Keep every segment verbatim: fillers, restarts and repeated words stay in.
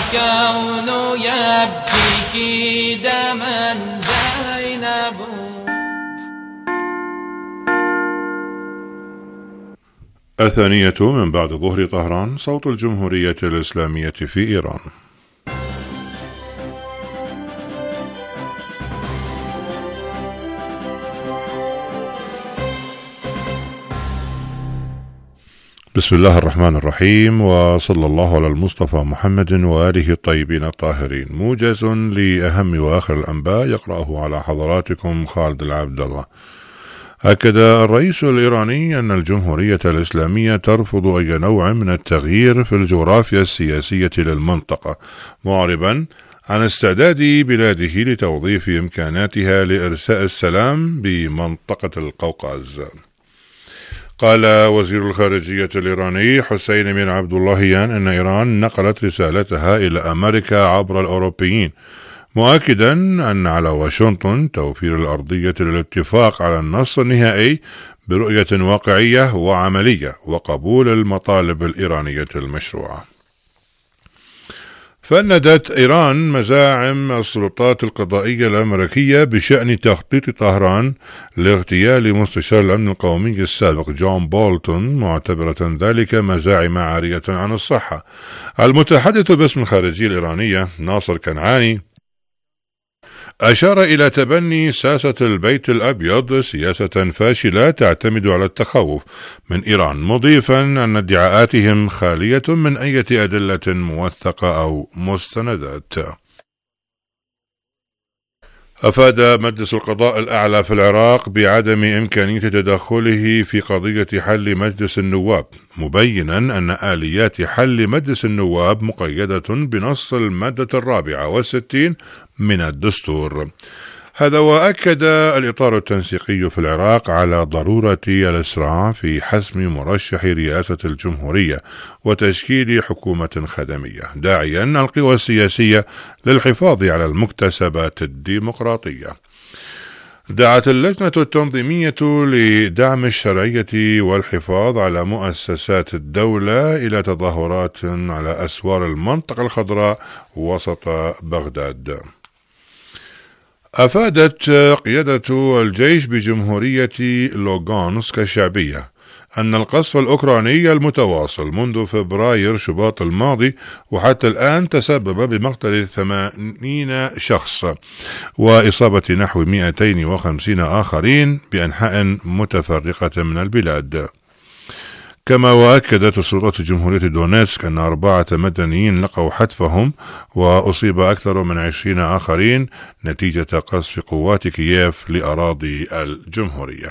والكون يبكيك دما زينب. الثانية من بعد ظهر طهران، صوت الجمهورية الإسلامية في إيران. بسم الله الرحمن الرحيم، وصلى الله على المصطفى محمد وآله الطيبين الطاهرين. موجز لأهم وآخر الأنباء يقرأه على حضراتكم خالد العبد الله. أكد الرئيس الإيراني أن الجمهورية الإسلامية ترفض أي نوع من التغيير في الجغرافيا السياسية للمنطقة، معربا عن استعداد بلاده لتوظيف إمكاناتها لإرساء السلام بمنطقة القوقاز. قال وزير الخارجية الإيراني حسين بن عبد اللهيان أن إيران نقلت رسالتها إلى أمريكا عبر الأوروبيين، مؤكدا أن على واشنطن توفير الأرضية للاتفاق على النص النهائي برؤية واقعية وعملية وقبول المطالب الإيرانية المشروعة. فندت إيران مزاعم السلطات القضائية الأمريكية بشأن تخطيط طهران لاغتيال مستشار الأمن القومي السابق جون بولتون، معتبرة ذلك مزاعم عارية عن الصحة. المتحدث باسم الخارجية الإيرانية ناصر كنعاني أشار إلى تبني ساسة البيت الأبيض سياسة فاشلة تعتمد على التخوف من إيران، مضيفا أن ادعاءاتهم خالية من أي أدلة موثقة أو مستندات. أفاد مجلس القضاء الأعلى في العراق بعدم إمكانية تدخله في قضية حل مجلس النواب، مبينا أن آليات حل مجلس النواب مقيدة بنص المادة الرابعة والستين من الدستور. هذا وأكد الإطار التنسيقي في العراق على ضرورة الإسراع في حسم مرشح رئاسة الجمهورية وتشكيل حكومة خدمية، داعيا القوى السياسية للحفاظ على المكتسبات الديمقراطية. دعت اللجنة التنظيمية لدعم الشرعية والحفاظ على مؤسسات الدولة إلى تظاهرات على أسوار المنطقة الخضراء وسط بغداد. أفادت قيادة الجيش بجمهورية لوغانسك الشعبية أن القصف الأوكراني المتواصل منذ فبراير شباط الماضي وحتى الآن تسبب بمقتل ثمانين شخص وإصابة نحو مئتين وخمسين آخرين بأنحاء متفرقة من البلاد. كما وأكدت سلطات جمهورية دونيتسك أن أربعة مدنيين لقوا حتفهم وأصيب أكثر من عشرين آخرين نتيجة قصف قوات كييف لأراضي الجمهورية.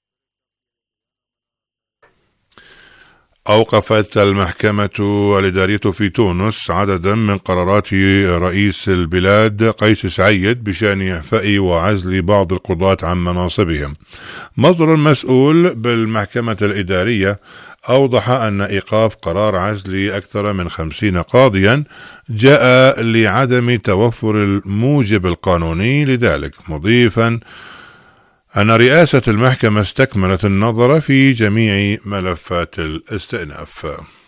أوقفت المحكمة الإدارية في تونس عددا من قرارات رئيس البلاد قيس سعيد بشأن إعفاء وعزل بعض القضاة عن مناصبهم. مصدر مسؤول بالمحكمة الإدارية أوضح أن إيقاف قرار عزل أكثر من خمسين قاضيا جاء لعدم توفر الموجب القانوني لذلك، مضيفا أن رئاسة المحكمة استكملت النظر في جميع ملفات الاستئناف.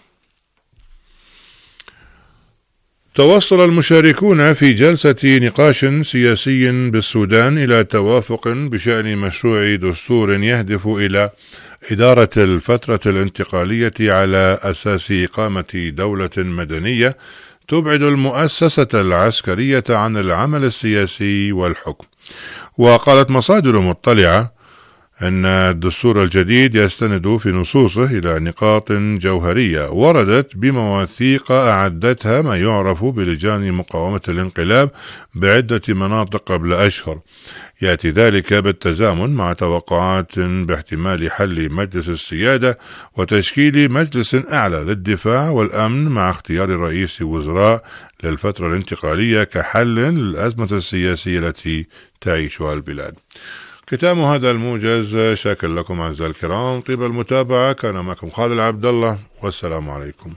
توصل المشاركون في جلسة نقاش سياسي بالسودان إلى توافق بشأن مشروع دستور يهدف إلى إدارة الفترة الانتقالية على أساس إقامة دولة مدنية تبعد المؤسسة العسكرية عن العمل السياسي والحكم. وقالت مصادر مطلعة أن الدستور الجديد يستند في نصوصه إلى نقاط جوهرية وردت بمواثيق أعدتها ما يعرف بلجان مقاومة الانقلاب بعدة مناطق قبل أشهر. يأتي ذلك بالتزامن مع توقعات باحتمال حل مجلس السيادة وتشكيل مجلس أعلى للدفاع والأمن مع اختيار رئيس وزراء للفترة الانتقالية كحل للأزمة السياسية التي تعيشها البلاد. ختام هذا الموجز، شاكر لكم أعزائي الكرام طيب المتابعة. كان معكم خالد العبد الله، والسلام عليكم.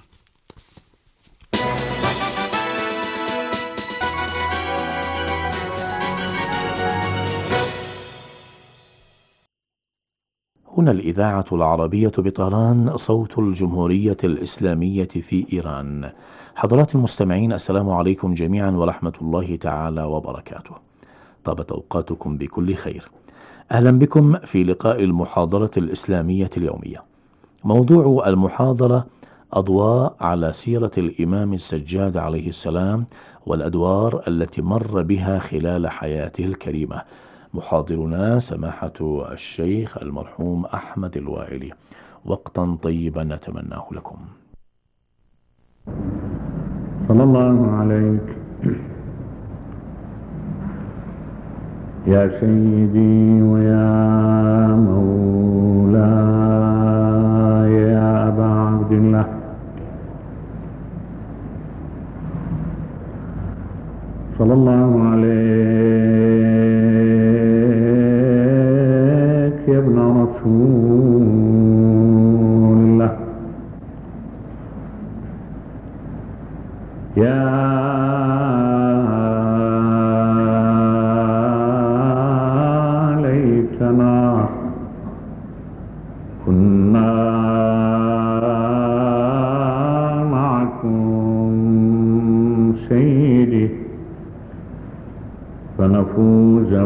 هنا الإذاعة العربية بطهران، صوت الجمهورية الإسلامية في إيران. حضرات المستمعين، السلام عليكم جميعا ورحمة الله تعالى وبركاته. طابت أوقاتكم بكل خير. أهلا بكم في لقاء المحاضرة الإسلامية اليومية. موضوع المحاضرة: أضواء على سيرة الإمام السجاد عليه السلام والأدوار التي مر بها خلال حياته الكريمة. محاضرنا سماحة الشيخ المرحوم أحمد الوائلي. وقتا طيبا نتمناه لكم. صلى الله عليك يا سيدي ويا مولاي يا أبا عبد الله، صلى الله عليك يا ابن رسول الله، يا ليتنا كنا معكم سيدي فنفوز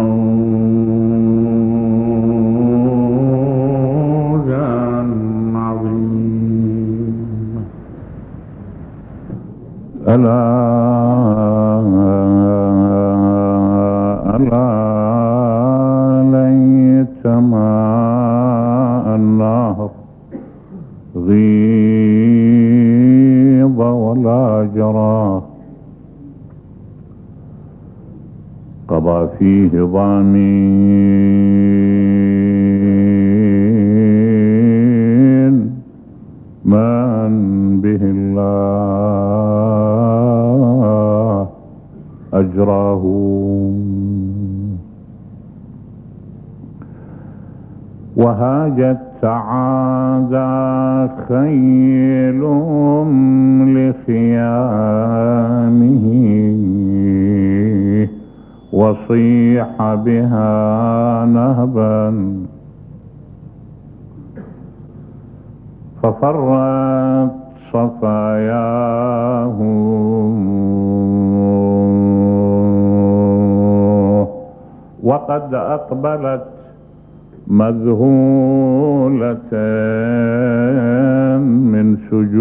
فوزا عظيما. ألا ألا ليت ماء النهر غيض ولا جرى، قضى فيه ضامين من به الله أجراه. وهاجت تعادى خيل لخيامه وصيح بها نهبا، ففرت صفاياه وقد أقبلت مذهولة من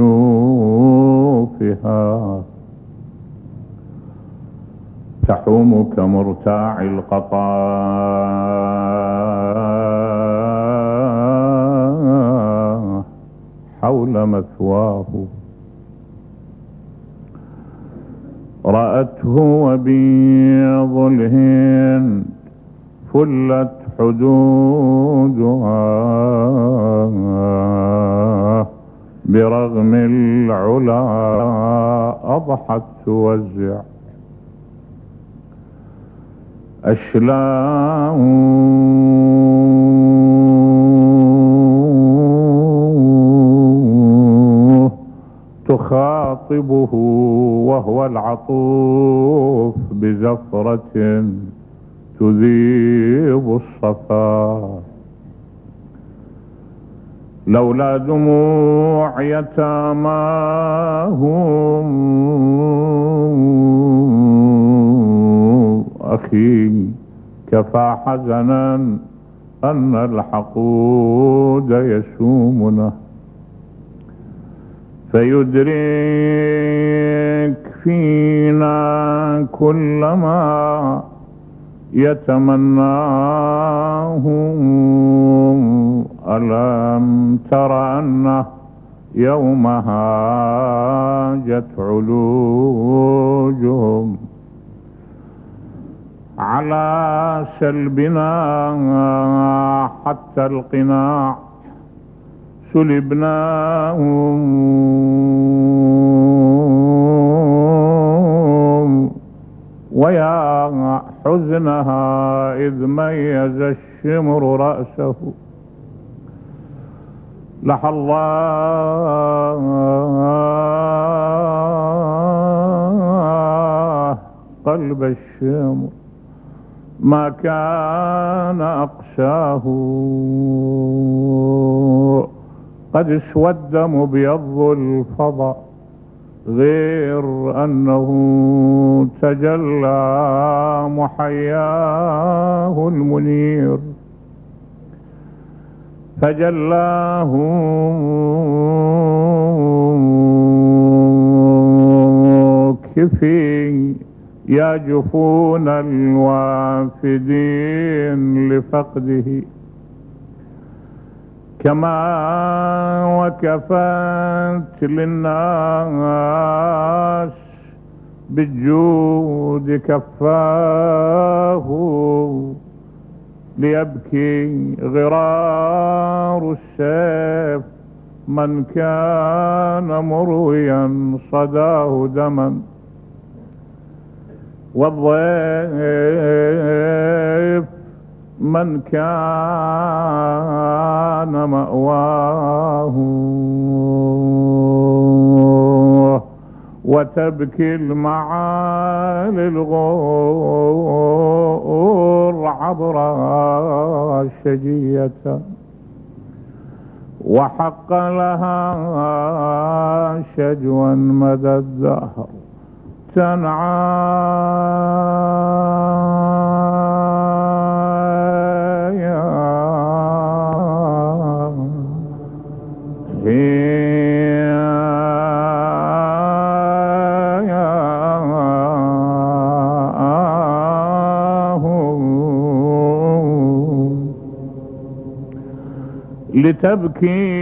سجوفها، تحوم كمرتاع القطاع حول مثواه. رأته وبيض الهند فلت حدودها، برغم العلا أضحت توزع أشلاه. تخاطبه وهو العطوف بزفرة تذيب الصفا، لولا دموع يتاماهم أخي كفى حزنا أن الحقود يسومنا، فيدرك فينا كل ما يتمناه. ألم تر أنه يوم هاجت علوجهم على سلبنا حتى القناع سلبناهم، ويا حزنها إذ ميز الشمر رأسه، لحى الله قلب الشمر ما كان أقساه قد اسود مبيض الفضاء، غير أنه تجلى محياه المنير، فجلاه كفي يا جفون الوافدين لفقده، كما وكفت للناس بالجود كفاه، ليبكي غرار السيف من كان مرويا صداه دما، والضيف من كان مأواه، وتبكي المعالي الغور عبر الشجية، وحق لها شجوا مدى الدهر تنعايا، لتبكي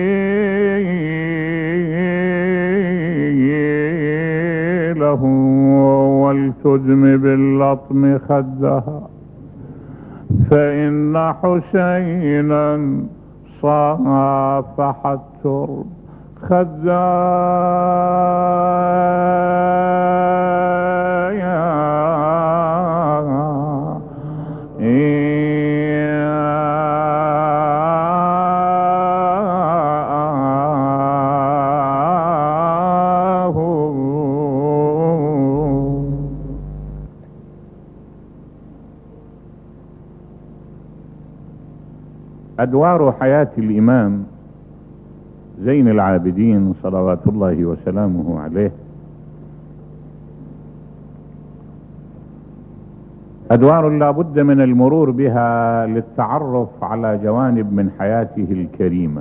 له ولتدم باللطم خدها، فإن حسينا صافح الترب خدايا، أدوار حياة الإمام زين العابدين صلوات الله وسلامه عليه أدوار لا بد من المرور بها للتعرف على جوانب من حياته الكريمة.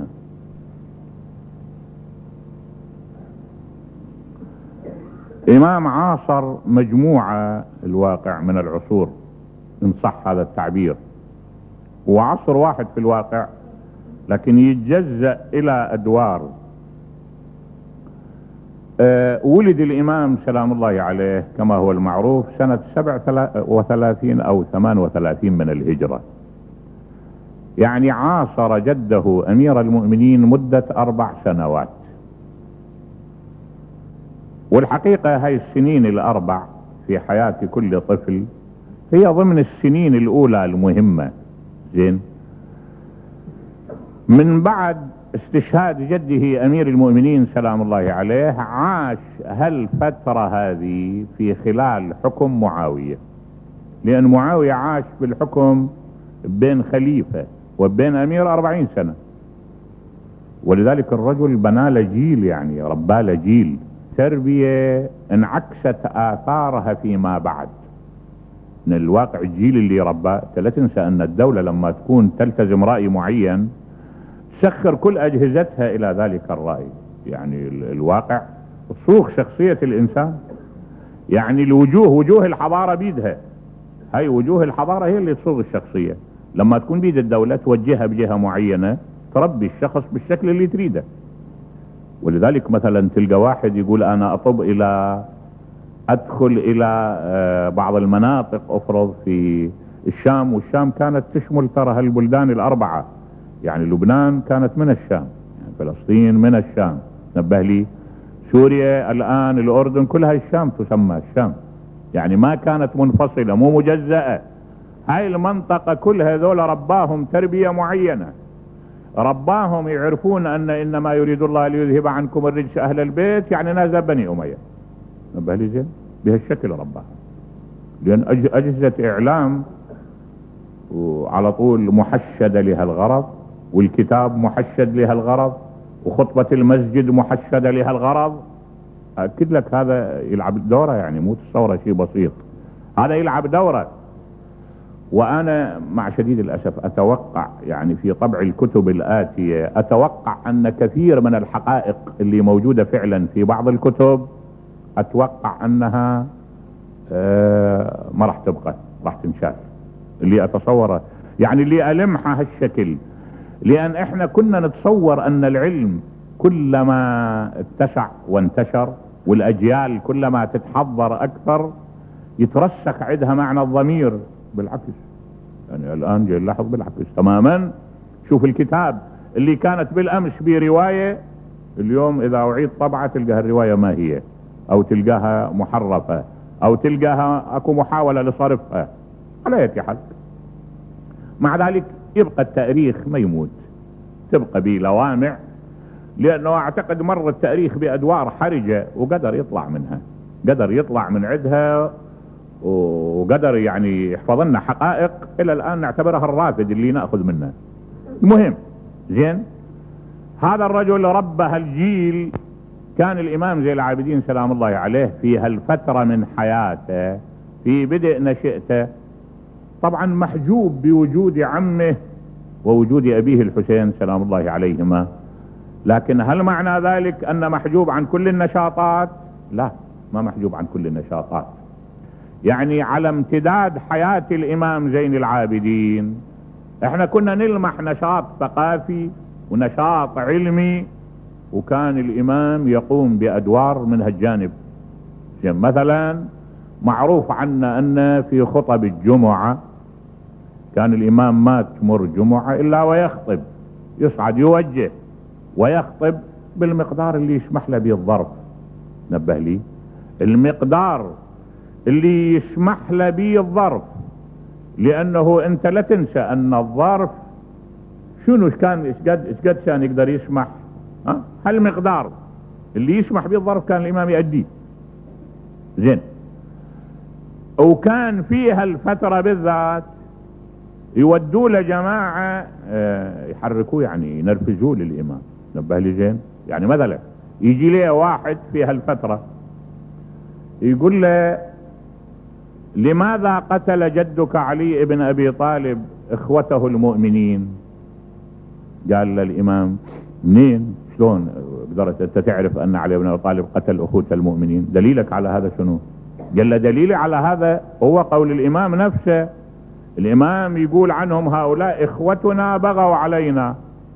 إمام عاصر مجموعة الواقع من العصور إن صح هذا التعبير، وعصر واحد في الواقع لكن يتجزأ إلى أدوار. أه ولد الإمام سلام الله عليه كما هو المعروف سنة سبع وثلاثين أو ثمان وثلاثين من الهجرة، يعني عاصر جده أمير المؤمنين مدة أربع سنوات. والحقيقة هاي السنين الأربع في حياة كل طفل هي ضمن السنين الأولى المهمة. زين، من بعد استشهاد جده أمير المؤمنين سلام الله عليه عاش هالفترة هذه في خلال حكم معاوية، لأن معاوية عاش بالحكم بين خليفة وبين أمير أربعين سنة، ولذلك الرجل بنى له جيل، يعني ربى له جيل تربية انعكست آثارها فيما بعد. من الواقع الجيل اللي رباه، لا تنسى أن الدولة لما تكون تلتزم رأي معين تسخر كل أجهزتها إلى ذلك الرأي. يعني الواقع تصوغ شخصية الإنسان، يعني الوجوه وجوه الحضارة بيدها، هاي وجوه الحضارة هي اللي تصوغ الشخصية. لما تكون بيد الدولة توجهها بجهة معينة تربي الشخص بالشكل اللي تريده. ولذلك مثلا تلقى واحد يقول أنا أطب إلى أدخل إلى بعض المناطق أفرض في الشام، والشام كانت تشمل ترى هالبلدان الأربعة، يعني لبنان كانت من الشام، يعني فلسطين من الشام، نبه لي سوريا الآن الأردن كلها الشام تسمى الشام، يعني ما كانت منفصلة مو مجزأة. هاي المنطقة كل هذول رباهم تربية معينة، رباهم يعرفون أن إنما يريد الله ليذهب عنكم الرجس أهل البيت، يعني نازل بني أمية. نبه لي زين بهالشكل رباها، لأن أجهزة إعلام وعلى طول محشدة لها الغرض، والكتاب محشد لها الغرض، وخطبة المسجد محشدة لها الغرض. أكد لك هذا يلعب دورة، يعني مو تصوره شيء بسيط، هذا يلعب دورة. وأنا مع شديد الأسف أتوقع يعني في طبع الكتب الآتية أتوقع أن كثير من الحقائق اللي موجودة فعلا في بعض الكتب أتوقع أنها آه ما راح تبقى، راح تنشاف. اللي أتصوره يعني اللي ألمحها هالشكل، لأن إحنا كنا نتصور أن العلم كلما اتسع وانتشر والأجيال كلما تتحضر أكثر يترسخ عندها معنى الضمير. بالعكس، يعني الآن جاي نلاحظ بالعكس تماما. شوف الكتاب اللي كانت بالأمس برواية، اليوم إذا أعيد طبعة تلقاها الرواية ما هي، أو تلقاها محرفة، أو تلقاها أكو محاولة لصرفها على أي حال. مع ذلك يبقى التاريخ ما يموت، تبقى به لوامع، لأنه أعتقد مر التاريخ بأدوار حرجة وقدر يطلع منها، قدر يطلع من عدها، وقدر يعني يحفظ لنا حقائق إلى الآن نعتبرها الرافد اللي نأخذ منها. المهم زين، هذا الرجل ربى هالجيل. كان الإمام زين العابدين سلام الله عليه في هالفترة من حياته في بدء نشأته طبعا محجوب بوجود عمه ووجود أبيه الحسين سلام الله عليهما، لكن هل معنى ذلك أن محجوب عن كل النشاطات؟ لا، ما محجوب عن كل النشاطات. يعني على امتداد حياة الإمام زين العابدين احنا كنا نلمح نشاط ثقافي ونشاط علمي، وكان الإمام يقوم بأدوار من هالجانب. مثلا معروف عنا أن في خطب الجمعة كان الإمام ما تمر جمعة إلا ويخطب، يصعد يوجه ويخطب بالمقدار اللي يسمح له به الظرف. نبه لي المقدار اللي يسمح له به الظرف، لأنه أنت لا تنسى أن الظرف شنو كان، إيش قد إيش قد كان يقدر يسمح، ها هالمقدار اللي يسمح به الظرف كان الإمام يؤديه. زين، وكان فيها الفترة بالذات يودوا له جماعة يحركوه، يعني ينرفزوه للإمام. نبه لي زين، يعني مثلا يجي ليه واحد في هالفترة يقول له لماذا قتل جدك علي بن أبي طالب إخوته المؤمنين؟ قال له الإمام منين شلون قدرت أنت تعرف أن علي بن أبي طالب قتل أخوته المؤمنين؟ دليلك على هذا شنو؟ قال له دليلي على هذا هو قول الإمام نفسه. الإمام يقول عنهم هؤلاء إخوتنا بغوا علينا.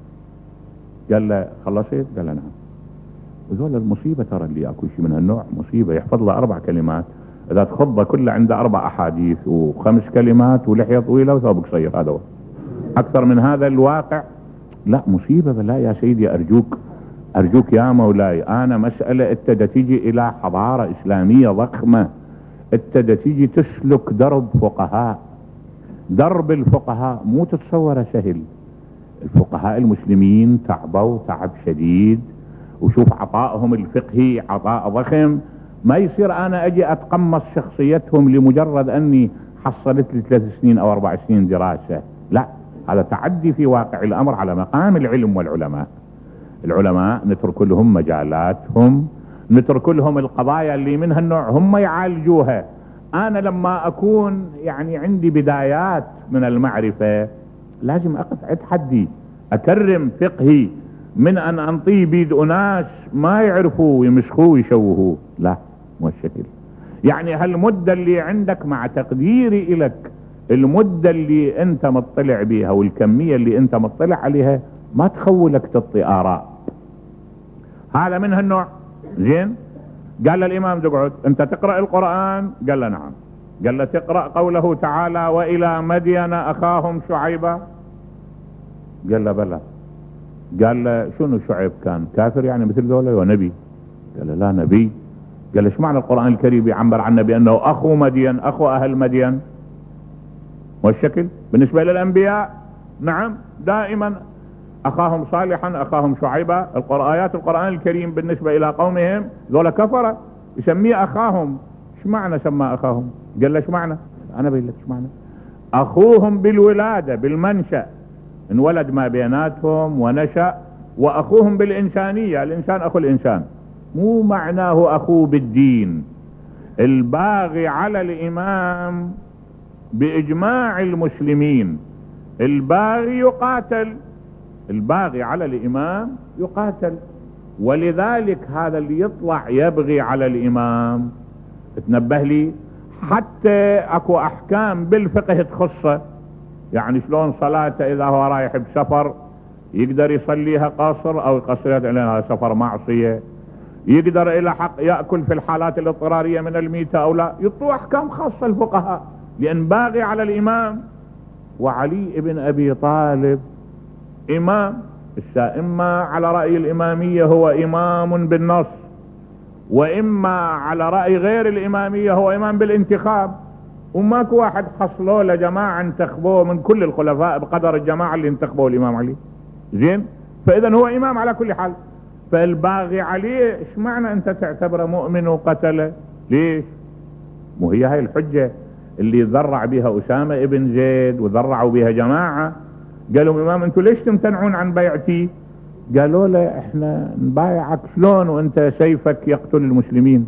قال له خلصت؟ قال له نعم. وذول المصيبة ترى اللي أكو شيء من هالنوع مصيبة، يحفظ له أربع كلمات إذا تخض كله عنده أربع أحاديث وخمس كلمات ولحية طويلة وثوب قصير، هذا هو. أكثر من هذا الواقع لا مصيبة. بالله يا سيدي أرجوك أرجوك يا مولاي، أنا مسألة ابتدى تيجي إلى حضارة إسلامية ضخمة، ابتدى تيجي تسلك درب فقهاء. درب الفقهاء مو تتصور سهل. الفقهاء المسلمين تعبوا تعب شديد، وشوف عطائهم الفقهي عطاء ضخم. ما يصير أنا أجي أتقمص شخصيتهم لمجرد أني حصلت لي ثلاث سنين أو أربع سنين دراسة. لا، هذا تعدي في واقع الأمر على مقام العلم والعلماء. العلماء نترك لهم مجالاتهم، نترك لهم القضايا اللي من هالنوع هم يعالجوها. أنا لما أكون يعني عندي بدايات من المعرفة لازم أقف عند حدي، أكرم فقهي من أن أنطيه بيد أناس ما يعرفوا ويمسخوه ويشوهوه. لا، مو الشكل. يعني هالمدة اللي عندك مع تقديري إلك، المدة اللي أنت مطلع بيها والكمية اللي أنت مطلع عليها ما تخولك تعطي آراء. هذا من هالنوع. زين، قال له الإمام تقعد أنت تقرأ القرآن؟ قال له نعم. قال له تقرأ قوله تعالى وإلى مدين أخاهم شعيبا؟ قال له بلى. قال له شنو شعيب كان كافر يعني مثل ذولا ونبي؟ قال له لا نبي. قال له ايش معنى القرآن الكريم يعبر عنه بأنه أخو مدين، أخو أهل مدين؟ والشكل بالنسبة للأنبياء نعم دائما أخاهم صالحا أخاهم شعيبا. الآيات القرآن الكريم بالنسبة إلى قومهم ذولا كفرة يسميه أخاهم. ايش معنى سمى أخاهم؟ قال له ايش معنى؟ أنا بقول لك ايش معنى. أخوهم بالولادة بالمنشأ، انولد ما بيناتهم ونشأ، وأخوهم بالإنسانية، الإنسان أخو الإنسان، مو معناه أخوه بالدين. الباغي على الإمام بإجماع المسلمين الباغي يقاتل، الباغي على الإمام يقاتل. ولذلك هذا اللي يطلع يبغي على الإمام، تنبه لي، حتى اكو احكام بالفقه تخصه، يعني شلون صلاته اذا هو رايح بسفر يقدر يصليها قاصر او يقصرها لان هذا سفر معصية، يقدر الى حق يأكل في الحالات الاضطرارية من الميتة او لا، يطلع احكام خاصة الفقهاء لان باغي على الامام. وعلي ابن ابي طالب امام، اما على رأي الامامية هو امام بالنص، واما على رأي غير الامامية هو امام بالانتخاب، وماكو واحد حصلوا له جماعة انتخبوه من كل الخلفاء بقدر الجماعة اللي انتخبوه الامام علي. زين، فاذا هو امام على كل حال. فالباغي عليه ايش معنى انت تعتبره مؤمن وقتله؟ ليش؟ مو هي هاي الحجة اللي ذرع بها اسامة ابن زيد وذرعوا بها جماعة، قالوا امام انتوا ليش تمتنعون عن بيعتي؟ قالوا له احنا نبايعك شلون وانت سيفك يقتل المسلمين.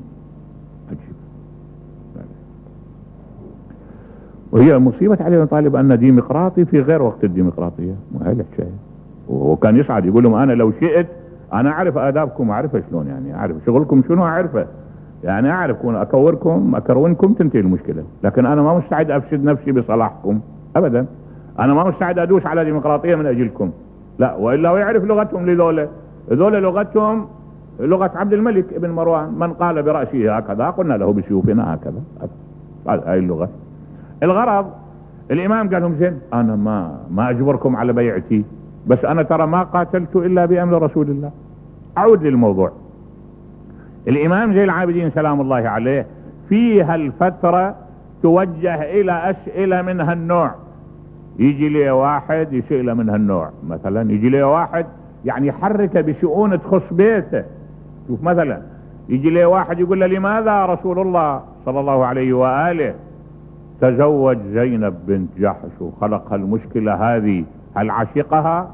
وهي مصيبة علي بن طالب ان ديمقراطي في غير وقت الديمقراطية، ما هي الحكاية. وكان يصعد يقول لهم انا لو شئت انا اعرف ادابكم، اعرف شلون يعني، اعرف شغلكم شنو اعرفه، يعني اعرف اكوركم اكرونكم تنتهي المشكلة، لكن انا ما مستعد افسد نفسي بصلاحكم ابدا، انا ما مستعد ادوس على ديمقراطية من اجلكم، لا. والا ويعرف لغتهم لذولا، ذولا لغتهم لغة عبد الملك ابن مروان، من قال برأسه هكذا قلنا له بسيوفنا هكذا، هاي اللغة. الغرض الامام قال لهم زين انا ما ما اجبركم على بيعتي، بس انا ترى ما قاتلت الا بامر رسول الله. اعود للموضوع. الامام زين العابدين سلام الله عليه في هالفترة توجه الى اسئلة من هالنوع، يجي لي واحد يسئله من هالنوع، مثلا يجي لي واحد يعني يحرك بشؤون تخص بيته. شوف مثلا يجي لي واحد يقول له لماذا رسول الله صلى الله عليه وآله تزوج زينب بنت جحش وخلق هالمشكلة هذه، هل عشقها؟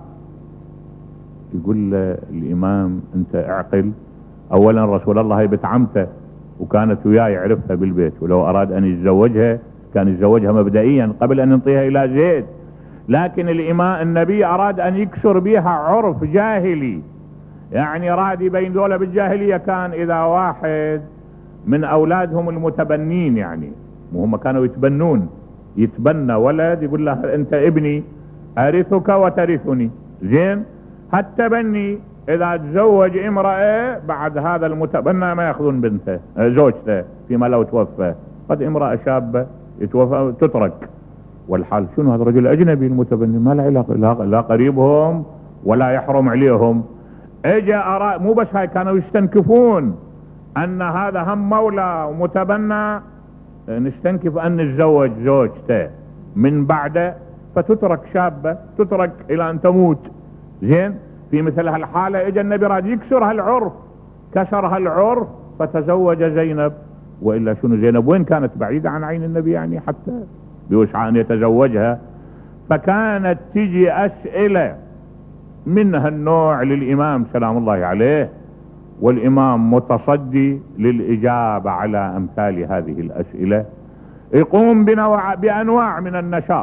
يقول له الامام انت اعقل، اولا رسول الله هي بنت عمته وكانت وياه يعرفها بالبيت، ولو اراد ان يتزوجها كان يتزوجها مبدئيا قبل ان ينطيها الى زيد، لكن الامام النبي اراد ان يكسر بها عرف جاهلي، يعني راد يبين ذولا بالجاهلية كان اذا واحد من اولادهم المتبنين، يعني وهم كانوا يتبنون، يتبنى ولد يقول له انت ابني ارثك وترثني. زين، هالتبني اذا تزوج امرأة بعد هذا المتبنى ما ياخذون بنته زوجته فيما لو توفى، قد امرأة شابة يتوفى تترك، والحال شنو هذا الرجل اجنبي المتبني ما له علاقة، لا قريبهم ولا يحرم عليهم. اجا أرى مو بس هاي، كانوا يستنكفون ان هذا هم مولى ومتبنى، نستنكف ان نتزوج زوجته من بعده فتترك شابة تترك الى ان تموت. زين، في مثل هالحالة اجا النبي راد يكسر هالعرف، كسر هالعرف فتزوج زينب. والا شنو زينب وين كانت؟ بعيدة عن عين النبي يعني حتى بوسع ان يتزوجها. فكانت تجي اسئلة من هالنوع للامام سلام الله عليه، والامام متصدي للاجابة على امثال هذه الاسئلة، يقوم بنوع بانواع من النشاط،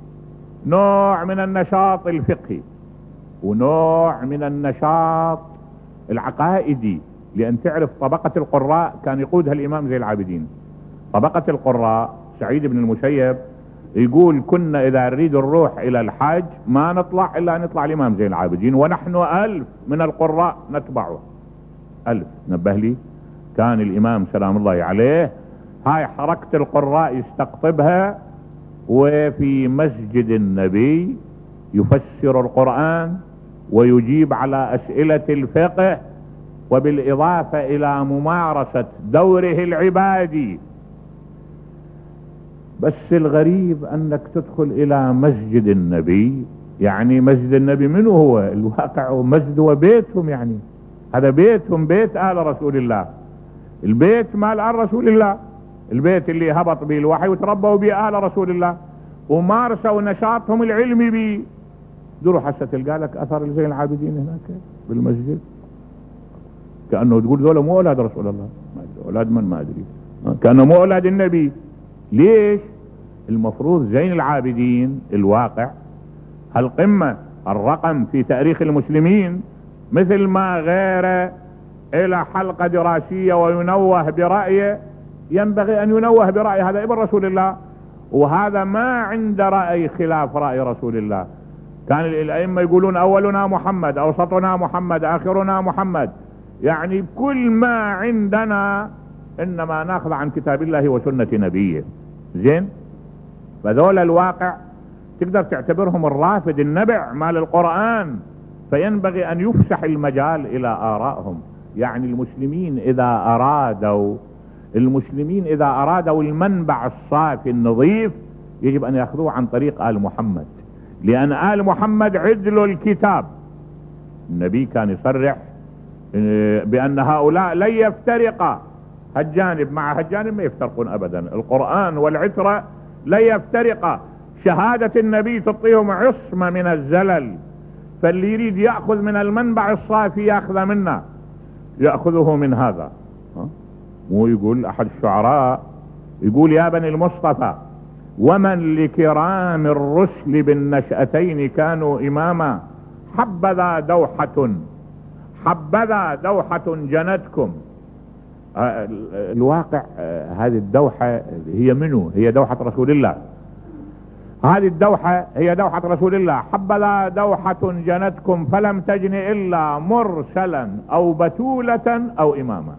نوع من النشاط الفقهي ونوع من النشاط العقائدي، لان تعرف طبقة القراء كان يقودها الامام زين العابدين. طبقة القراء سعيد بن المسيب يقول كنا اذا نريد نروح الى الحج ما نطلع الا نطلع الامام زين العابدين، ونحن الف من القراء نتبعه، الف. نبه لي، كان الامام سلام الله عليه هاي حركة القراء يستقطبها، وفي مسجد النبي يفسر القرآن ويجيب على اسئلة الفقه، وبالاضافة الى ممارسة دوره العبادي. بس الغريب انك تدخل الى مسجد النبي، يعني مسجد النبي منو هو؟ الواقع مسجد وبيتهم، يعني هذا بيتهم، بيت آل رسول الله، البيت مال آل رسول الله، البيت اللي هبط به الوحي وتربوا به آل رسول الله. ومارسوا نشاطهم العلمي بيه. دوروا حتى تلقى لك اثر زين العابدين هناك بالمسجد، كأنه تقول ذولا مو اولاد رسول الله، اولاد من ما ادري، كأنه مو اولاد النبي. ليش؟ المفروض زين العابدين الواقع القمة الرقم في تاريخ المسلمين، مثل ما غيره الى حلقة دراسية وينوه برأيه، ينبغي ان ينوه برأي هذا ابن رسول الله، وهذا ما عند رأي خلاف رأي رسول الله. كان الائمة يقولون اولنا محمد، اوسطنا محمد، اخرنا محمد، يعني كل ما عندنا انما ناخذ عن كتاب الله وسنة نبيه. زين، فذول الواقع تقدر تعتبرهم الرافد النبع مال القرآن، فينبغي ان يفسح المجال الى آرائهم. يعني المسلمين اذا ارادوا المسلمين اذا ارادوا المنبع الصافي النظيف يجب ان ياخذوه عن طريق آل محمد، لان آل محمد عدل الكتاب. النبي كان يصرح بان هؤلاء لن يفترقا، هالجانب مع هالجانب ما يفترقون ابدا، القرآن والعترة لن يفترقا. شهادة النبي تعطيهم عصمة من الزلل، فاللي يريد يأخذ من المنبع الصافي يأخذ منا، يأخذه من هذا. مو يقول احد الشعراء يقول يا بني المصطفى ومن لكرام الرسل بالنشأتين كانوا اماما، حبذا دوحة حبذا دوحة جنتكم. آه الواقع آه هذه الدوحة هي منه؟ هي دوحة رسول الله. هذه الدوحة هي دوحة رسول الله. حبذا دوحة جنتكم فلم تجن الا مرسلا او بتولة او اماما.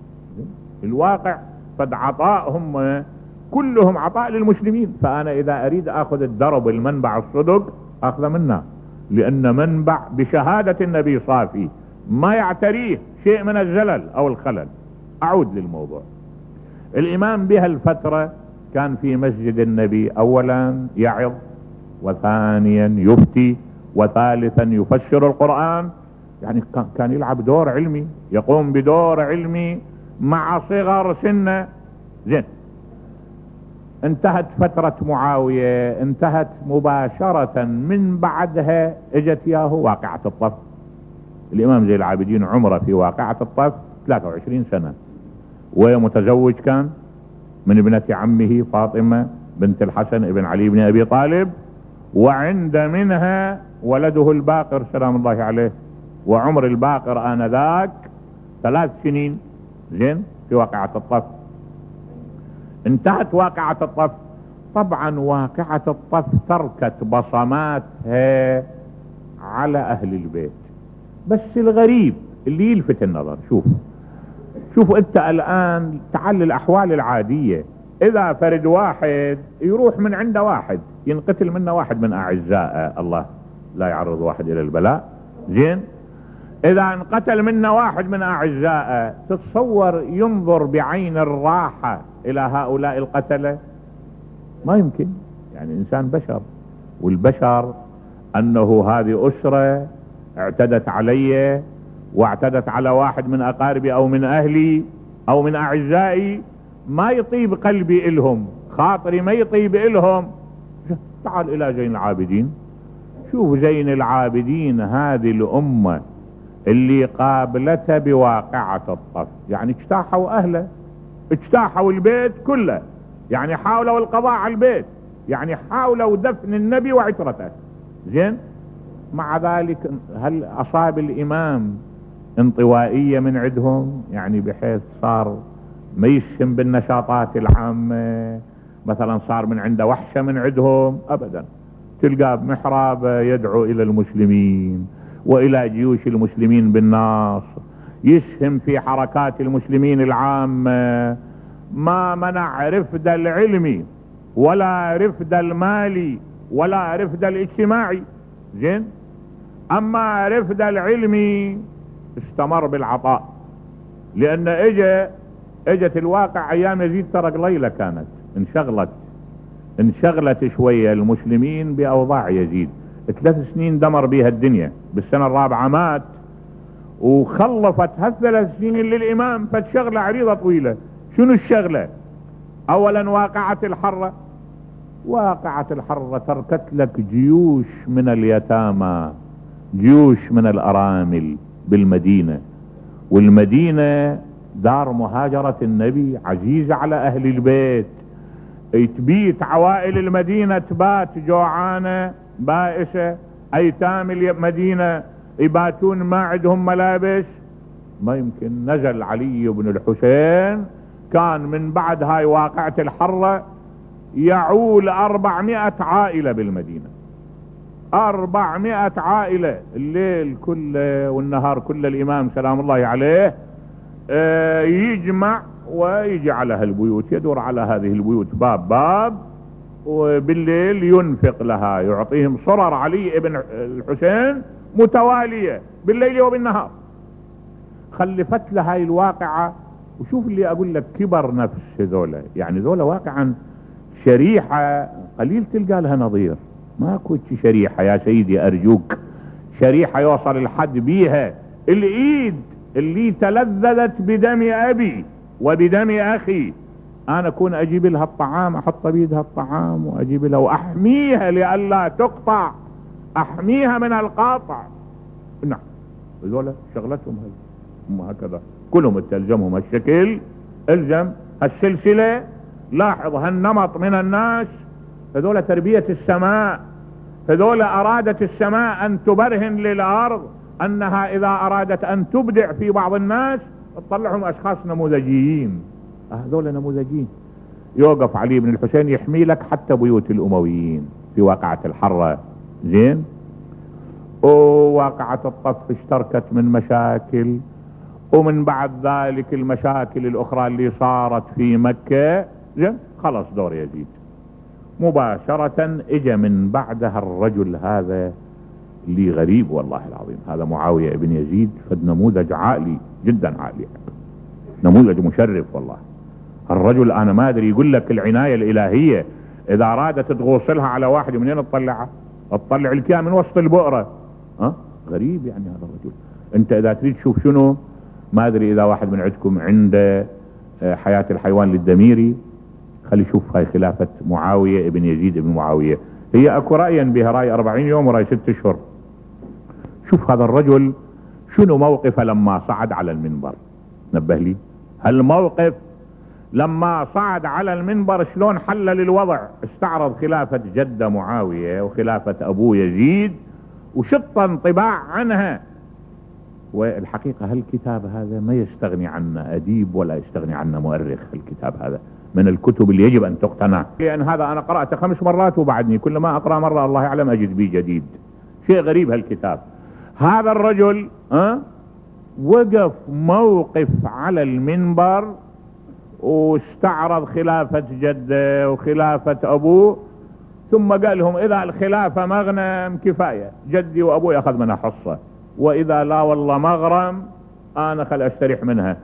الواقع قد عطائهم كلهم عطاء للمسلمين، فانا اذا اريد اخذ الدرب المنبع الصدق اخذ منه، لان منبع بشهادة النبي صافي ما يعتريه شيء من الزلل او الخلل. اعود للموضوع. الامام بهالفترة كان في مسجد النبي اولا يعظ، وثانيا يفتي، وثالثا يفسر القرآن. يعني كان يلعب دور علمي، يقوم بدور علمي مع صغر سنه. زين، انتهت فترة معاوية، انتهت مباشرة من بعدها اجت ياهو واقعة الطف. الامام زين العابدين عمره في واقعة الطف ثلاثة وعشرين سنة، ومتزوج كان من ابنة عمه فاطمة بنت الحسن ابن علي بن ابي طالب، وعند منها ولده الباقر سلام الله عليه، وعمر الباقر آنذاك ثلاث سنين. زين، في واقعة الطف انتهت واقعة الطف. طبعا واقعة الطف تركت بصماتها على اهل البيت، بس الغريب اللي يلفت النظر، شوف شوف انت الان تعال الاحوال العادية، اذا فرد واحد يروح من عنده واحد ينقتل منه واحد من اعزائه، الله لا يعرض واحد الى البلاء. زين، اذا انقتل منا واحد من اعزائه تتصور ينظر بعين الراحة الى هؤلاء القتلة؟ ما يمكن. يعني انسان بشر، والبشر انه هذه اسرة اعتدت علي واعتدت على واحد من اقاربي او من اهلي او من اعزائي، ما يطيب قلبي الهم، خاطري ما يطيب الهم. تعال الى زين العابدين، شوف زين العابدين هذه الامة اللي قابلته بواقعة الطف، يعني اجتاحوا اهله، اجتاحوا البيت كله، يعني حاولوا القضاء على البيت، يعني حاولوا دفن النبي وعترته. زين، مع ذلك هل اصاب الامام انطوائية من عندهم؟ يعني بحيث صار ما يشم بالنشاطات العامة، مثلا صار من عنده وحشة من عندهم؟ ابدا. تلقى بمحراب يدعو الى المسلمين والى جيوش المسلمين بالنصر، يسهم في حركات المسلمين العامة، ما منع رفد العلمي ولا رفد المالي ولا رفد الاجتماعي. زين، اما رفد العلمي استمر بالعطاء، لان اجا اجت الواقع ايام يزيد ترى قليلة كانت انشغلت انشغلت شوية المسلمين باوضاع يزيد. ثلاث سنين دمر بيها الدنيا، بالسنة الرابعة مات، وخلفت هالثلاث سنين للامام فتشغلة عريضة طويلة. شنو الشغلة؟ اولا واقعة الحرة، واقعة الحرة تركت لك جيوش من اليتامى، جيوش من الأرامل بالمدينة، والمدينة دار مهاجرة النبي، عزيزة على أهل البيت. تبيت عوائل المدينة تبات جوعانة بائسة، أيتام المدينة يباتون ما عندهم ملابس. ما يمكن. نزل علي بن الحسين، كان من بعد هاي واقعة الحرة يعول أربعمائة عائلة بالمدينة، أربعمائة عائلة، الليل كله والنهار كله الإمام سلام الله عليه آه يجمع ويجي على هالبيوت، يدور على هذه البيوت باب باب، وبالليل ينفق لها، يعطيهم صرر علي بن الحسين متوالية بالليل وبالنهار. خلفت لها هاي الواقعة. وشوف اللي أقول لك كبر نفس ذولا، يعني ذولا واقعا شريحة قليل تلقى لها نظير، ماكو شريحة يا سيدي أرجوك، شريحة يوصل الحد بيها الإيد اللي تلذذت بدم أبي وبدم أخي، أنا أكون أجيب لها الطعام، أحط بيدها الطعام وأجيب لها وأحميها لئلا تقطع، أحميها من القاطع. نعم ذولا شغلتهم هذه، هم هكذا كلهم تلزمهم هالشكل، الزم هالسلسلة. لاحظ هالنمط من الناس، هذول تربية السماء، هذول أرادت السماء أن تبرهن للأرض أنها إذا أرادت أن تبدع في بعض الناس تطلعهم أشخاص نموذجيين. هذول نموذجين. يوقف علي بن الحسين يحمي لك حتى بيوت الأمويين في واقعة الحرة. زين. وواقعة الطف اشتركت من مشاكل، ومن بعد ذلك المشاكل الأخرى اللي صارت في مكة. زين. خلص دور يزيد مباشرة اجى من بعدها الرجل هذا اللي غريب والله العظيم، هذا معاوية ابن يزيد، فد نموذج عالي جدا، عالي، نموذج مشرف والله. الرجل انا ما ادري، يقول لك العناية الالهية اذا ارادت تغوصلها على واحد منين تطلعها؟ تطلع الكيان من وسط البؤرة. ها غريب يعني هذا الرجل. انت اذا تريد تشوف شنو، ما ادري اذا واحد من عندكم عنده حياة الحيوان للدميري، خلي يشوف هاي خلافة معاوية ابن يزيد ابن معاوية، هي اكو رأيا بها، رأي أربعين يوم ورأي ست اشهر. شوف هذا الرجل شنو موقفه لما صعد على المنبر. نبه لي هالموقف لما صعد على المنبر شلون حلل الوضع، استعرض خلافة جدة معاوية وخلافة ابو يزيد وشط انطباع عنها. والحقيقة هالكتاب هذا ما يستغني عنه أديب ولا يستغني عنه مؤرخ. الكتاب هذا من الكتب اللي يجب أن تقتنع، لأن هذا أنا قرأته خمس مرات وبعدني كل ما أقرأ مرة الله يعلم أجد به جديد. شيء غريب هالكتاب. هذا الرجل أه؟ وقف موقف على المنبر واستعرض خلافة جده وخلافة أبوه، ثم قال لهم إذا الخلافة مغنم كفاية، جدي وأبوي أخذ منها حصة، وإذا لا والله مغرم أنا خل أستريح منها.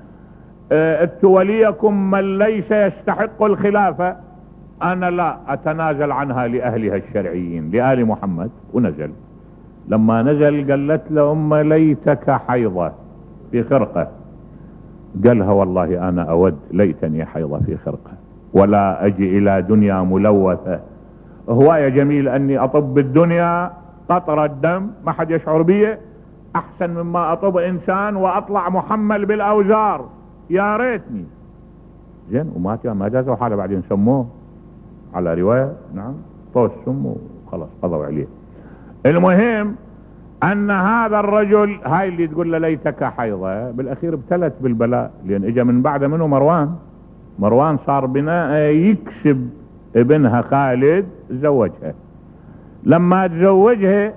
وليكم من ليس يستحق الخلافة، أنا لا أتنازل عنها لأهلها الشرعيين لآل محمد. ونزل. لما نزل قالت له أم ليتك حيضة في خرقة، قالها والله أنا أود ليتني حيضة في خرقة ولا أجي إلى دنيا ملوثة. هواية جميل أني أطب الدنيا قطر الدم ما حد يشعر بيه، أحسن مما أطب إنسان وأطلع محمل بالأوزار، يا ريتني. زين. ومات ما جازوا حاله، بعدين سموه على رواية نعم طوش سم وخلاص قضوا عليه. المهم أن هذا الرجل هاي اللي تقول له ليتك حيضة بالأخير ابتلت بالبلاء، لأن إجا من بعد منه مروان. مروان صار بناء يكسب ابنها خالد، زوجها. لما تزوجها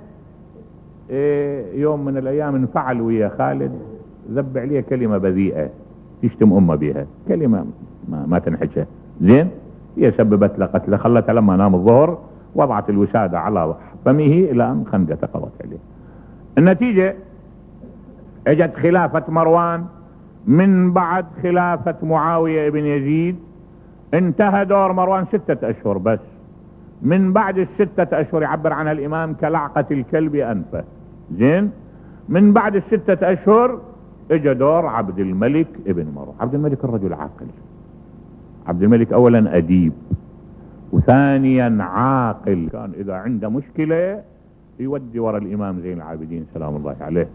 يوم من الأيام انفعل ويا خالد، ذب عليه كلمة بذيئة يشتم أمه بها، كلمة ما, ما تنحكى. زين. هي سببت له قتله، خلتها لما نام الظهر وضعت الوسادة على فمه إلى أن خنقته قضت عليه. النتيجة اجت خلافة مروان من بعد خلافة معاوية بن يزيد. انتهى دور مروان ستة أشهر بس. من بعد الستة أشهر يعبر عنها الإمام كلعقة الكلب أنفه. زين. من بعد الستة أشهر اجى دور عبد الملك ابن مروان. عبد الملك الرجل عاقل، عبد الملك أولا أديب وثانيا عاقل، كان إذا عنده مشكلة يودي وراء الإمام زين العابدين سلام الله عليه.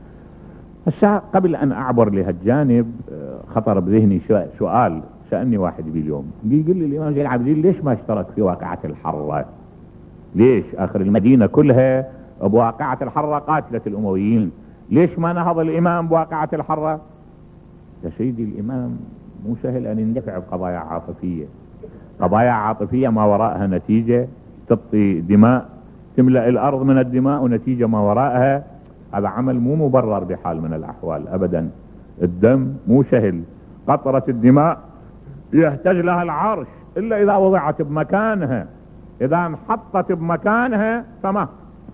هسه قبل أن أعبر لهالجانب خطر بذهني سؤال سألني واحد بي اليوم، بيقول لي الإمام زين العابدين ليش ما اشترك في واقعة الحرة؟ ليش آخر المدينة كلها بواقعة الحرة قاتلت الأمويين، ليش ما نهض الإمام بواقعة الحرة؟ يا سيدي الإمام مو سهل أن يندفع بقضايا عاطفية، قضايا عاطفية ما وراءها نتيجة، تعطي دماء تملأ الأرض من الدماء ونتيجة ما وراءها، هذا عمل مو مبرر بحال من الأحوال أبدا. الدم مو سهل، قطرة الدماء يهتز لها العرش إلا إذا وضعت بمكانها، إذا انحطت بمكانها فما.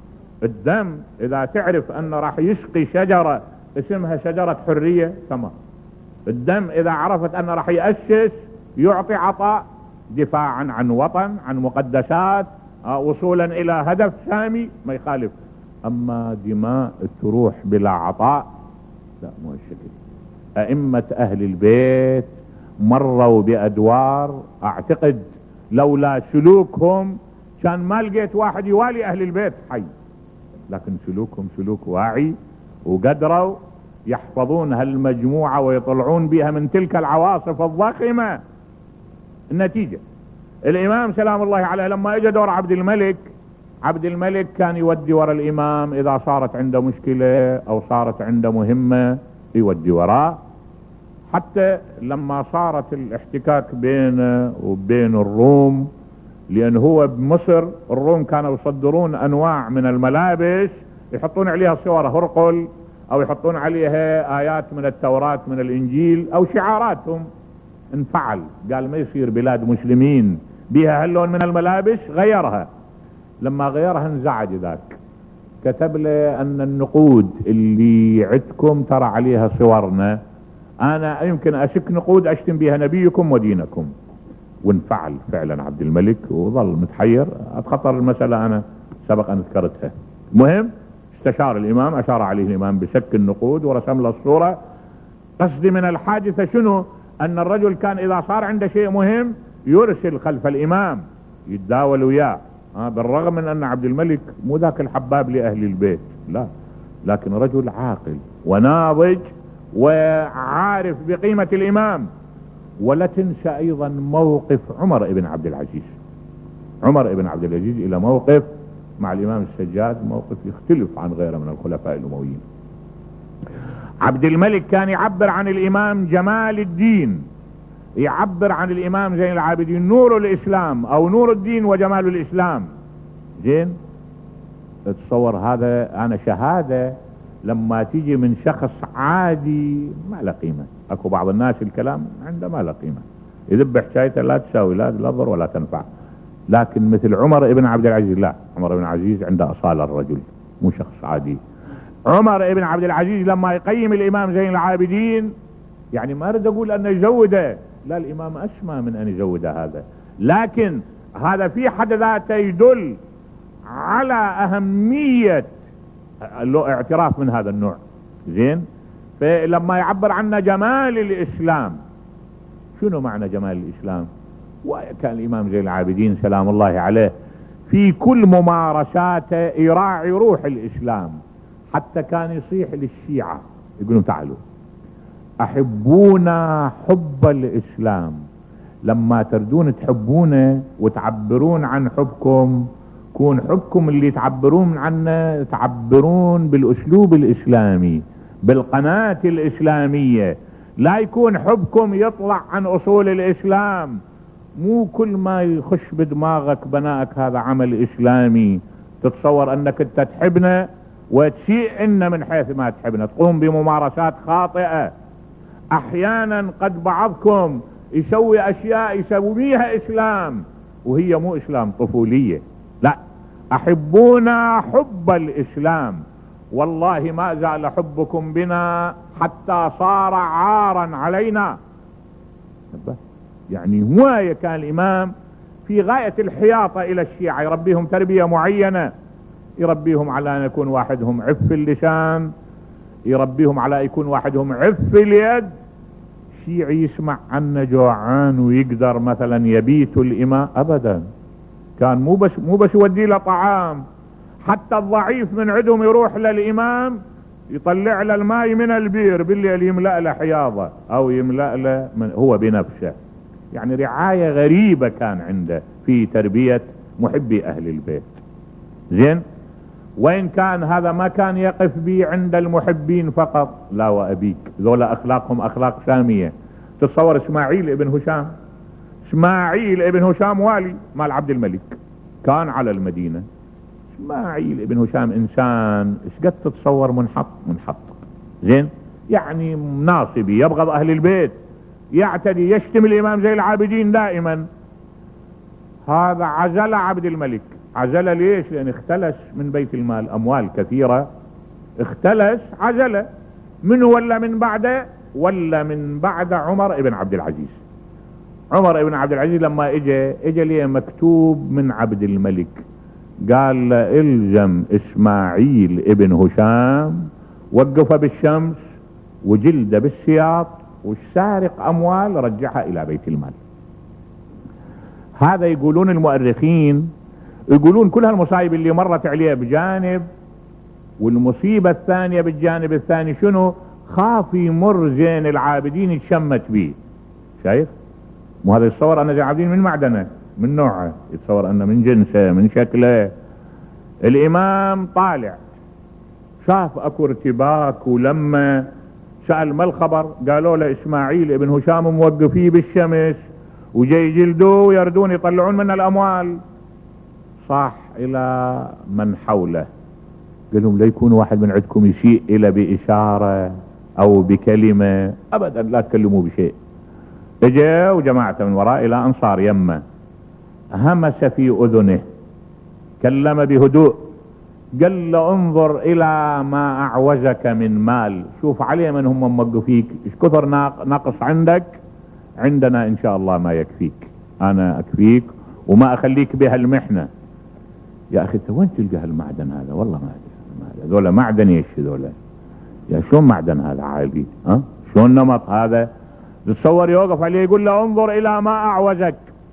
الدم إذا تعرف أنه راح يسقي شجرة اسمها شجرة حرية فما. الدم إذا عرفت أنه راح يأسس يعطي عطاء دفاعا عن وطن، عن مقدسات، وصولا إلى هدف سامي ما يخالف. أما دماء تروح بلا عطاء لا، مو الشكل. أئمة أهل البيت مروا بأدوار أعتقد لولا سلوكهم كان ما لقيت واحد يوالي أهل البيت حي، لكن سلوكهم سلوك واعي، وقدروا يحفظون هالمجموعة ويطلعون بها من تلك العواصف الضخمة. النتيجة الإمام سلام الله عليه لما اجى دور عبد الملك، عبد الملك كان يودي وراء الإمام إذا صارت عنده مشكلة أو صارت عنده مهمة يودي وراه، حتى لما صارت الاحتكاك بينه وبين الروم، لأن هو بمصر الروم كانوا يصدرون أنواع من الملابس يحطون عليها صور هرقل أو يحطون عليها آيات من التوراة من الإنجيل أو شعاراتهم. انفعل، قال ما يصير بلاد مسلمين بها هاللون من الملابس، غيرها. لما غيرها انزعج ذاك، كتب له أن النقود اللي عندكم ترى عليها صورنا، أنا يمكن أشك نقود أشتم بها نبيكم ودينكم. وانفعل فعلا عبد الملك وظل متحير. أتخطر المسألة أنا سبق أن ذكرتها. مهم استشار الإمام، أشار عليه الإمام بشك النقود ورسم له الصورة. قصدي من الحادثة شنو؟ أن الرجل كان إذا صار عنده شيء مهم يرسل خلف الإمام يتداول وياه، آه بالرغم من أن عبد الملك مو ذاك الحباب لأهل البيت، لا، لكن رجل عاقل وناضج وعارف بقيمة الإمام. ولا تنسى أيضا موقف عمر بن عبد العزيز. عمر بن عبد العزيز إلى موقف مع الإمام السجاد، موقف يختلف عن غيره من الخلفاء الأمويين. عبد الملك كان يعبر عن الإمام جمال الدين، يعبر عن الإمام زين العابدين نور الإسلام أو نور الدين وجمال الإسلام. زين، تصور هذا أنا شهادة لما تيجي من شخص عادي ما له قيمة. اكو بعض الناس الكلام عنده ما له قيمة، يذب حكايته لا تساوي لا تضر ولا تنفع. لكن مثل عمر بن عبد العزيز لا، عمر بن عزيز عنده أصالة الرجل، مو شخص عادي. عمر بن عبد العزيز لما يقيم الإمام زين العابدين، يعني ما أريد أقول أن يزوده، لا، الإمام أسمى من أن يزود هذا، لكن هذا في حد ذاته يدل على أهمية اعتراف من هذا النوع. زين، فلما يعبر عنا جمال الإسلام، شنو معنى جمال الإسلام؟ وكان الإمام زين العابدين سلام الله عليه في كل ممارساته يراعي روح الإسلام، حتى كان يصيح للشيعة يقولون تعالوا أحبونا حب الإسلام، لما تردون تحبونه وتعبرون عن حبكم، كون حبكم اللي تعبرون عنه تعبرون بالأسلوب الإسلامي بالقناة الإسلامية، لا يكون حبكم يطلع عن أصول الإسلام. مو كل ما يخش بدماغك بنائك هذا عمل إسلامي، تتصور أنك انت تحبنا وتسيء إن من حيث ما تحبنا، تقوم بممارسات خاطئة. أحيانا قد بعضكم يسوي أشياء يسويها إسلام وهي مو إسلام، طفولية. لا، أحبونا حب الإسلام، والله ما زال حبكم بنا حتى صار عارا علينا. يعني هو كان الإمام في غاية الحياطة إلى الشيعة، يربيهم تربية معينة، يربيهم على أن يكون واحدهم عف اللسان، يربيهم على يكون واحدهم عف اليد. شيعي يسمع عنا جوعان ويقدر مثلا يبيت الإمام؟ أبدا، كان مو بس مو بس يودي له طعام، حتى الضعيف من عندهم يروح للإمام يطلع له الماء من البير بالليل، يملأ له حياضة أو يملأ له من هو بنفسه. يعني رعاية غريبة كان عنده في تربية محبي أهل البيت. زين، وإن كان هذا ما كان يقف به عند المحبين فقط، لا وأبيك، ذولا أخلاقهم أخلاق سامية. تتصور إسماعيل ابن هشام، إسماعيل ابن هشام والي مال عبد الملك كان على المدينة. إسماعيل ابن هشام إنسان إيش قد تتصور، منحط منحط. زين، يعني ناصبي، يبغض أهل البيت، يعتدي، يشتم الإمام زي العابدين دائما. هذا عزل عبد الملك. عزل ليش؟ لأن اختلس من بيت المال أموال كثيرة، اختلس عزل. من ولا من بعده؟ ولا من بعد عمر ابن عبد العزيز. عمر ابن عبد العزيز لما اجى اجى ليه مكتوب من عبد الملك، قال له الزم اسماعيل ابن هشام، وقفه بالشمس وجلده بالسياط، والسارق اموال رجعها الى بيت المال. هذا يقولون المؤرخين، يقولون كل هالمصايب اللي مرت عليه بجانب، والمصيبة الثانية بالجانب الثاني شنو؟ خاف يمر زين العابدين يتشمت به. شايف؟ مو هذا يتصور ان زين العابدين من معدنه، من نوعه، يتصور انه من جنسه، من شكله. الامام طالع شاف اكو ارتباك، ولما سأل ما الخبر قالوا له اسماعيل ابن هشام موقفيه بالشمس وجاي يجلدوه ويردون يطلعون منه الاموال. صاح الى من حوله قال لهم لا يكون واحد من عندكم يسيء الى باشاره او بكلمه، ابدا لا تكلموا بشيء. اجا وجماعته من وراء الى انصار يمه، همس في اذنه، كلم بهدوء، قال له انظر الى ما اعوزك من مال، شوف عليه من هم موقفيك، ايش كثر ناقص عندك، عندنا ان شاء الله ما يكفيك، انا اكفيك وما اخليك بها المحنة. يا اخي انت وين تلقى هالمعدن هذا؟ والله ما ادري، هذول معدن ايش هذول؟ يا شلون معدن هذا عالي؟ ها شلون نمط هذا؟ تتصور يوقف عليه يقول له انظر الى ما اعوزك،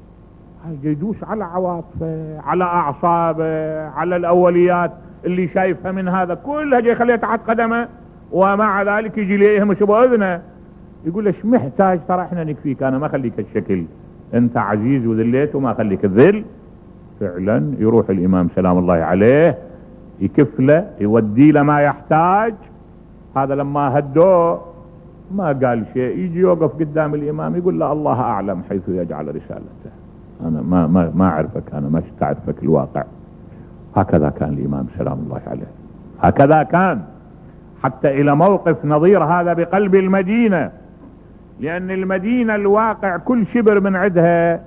يدوس على عواطفه، على اعصابه، على الاوليات اللي شايفها من هذا كلها، جاي يخليها تحت قدمه، ومع ذلك يجي ليه يهمش باذنه، يقول له ايش محتاج؟ ترى احنا نكفيك، انا ما اخليك الشكل، انت عزيز وذليت وما اخليك الذل. فعلا يروح الامام سلام الله عليه يكفله، يودي له ما يحتاج. هذا لما هدوه ما قال شيء، يجي يوقف قدام الامام يقول له الله اعلم حيث يجعل رسالته، انا ما ما ما اعرفك، انا ما استعرفك الواقع. هكذا كان الامام سلام الله عليه، هكذا كان، حتى الى موقف نظير هذا بقلب المدينة. لان المدينة الواقع كل شبر من عندها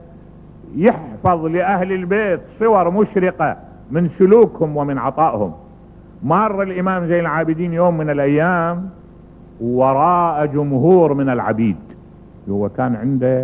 يحفظ لأهل البيت صور مشرقة من سلوكهم ومن عطائهم. مر الإمام زين العابدين يوم من الأيام وراء جمهور من العبيد، هو كان عنده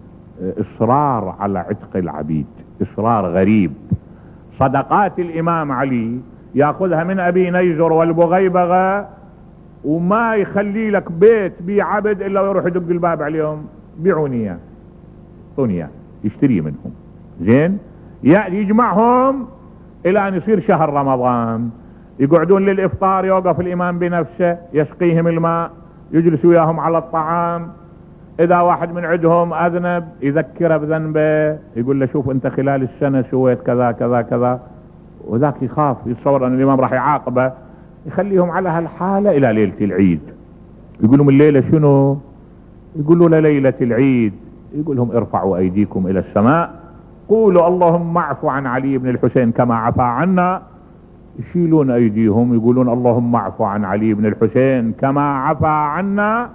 إصرار على عتق العبيد، إصرار غريب. صدقات الإمام علي يأخذها من أبي نيزر والبغيبغة، وما يخلي لك بيت بي عبد إلا ويروح يدق الباب عليهم، بيعوني اياه، اعطوني اياه، يشتري منهم. زين، يجمعهم الى ان يصير شهر رمضان، يقعدون للافطار، يوقف الامام بنفسه يسقيهم الماء، يجلس وياهم على الطعام. اذا واحد من عندهم اذنب يذكره بذنبه، يقول له شوف انت خلال السنة سويت كذا كذا كذا، وذاك يخاف يتصور ان الامام راح يعاقبه، يخليهم على هالحالة الى ليلة العيد. يقول لهم الليلة شنو؟ يقولوا ليلة العيد، يقول لهم ارفعوا ايديكم الى السماء، قولوا اللهم اعف عن علي بن الحسين كما عفا عنا. يشيلون ايديهم يقولون اللهم اعف عن علي بن الحسين كما عفا عنا.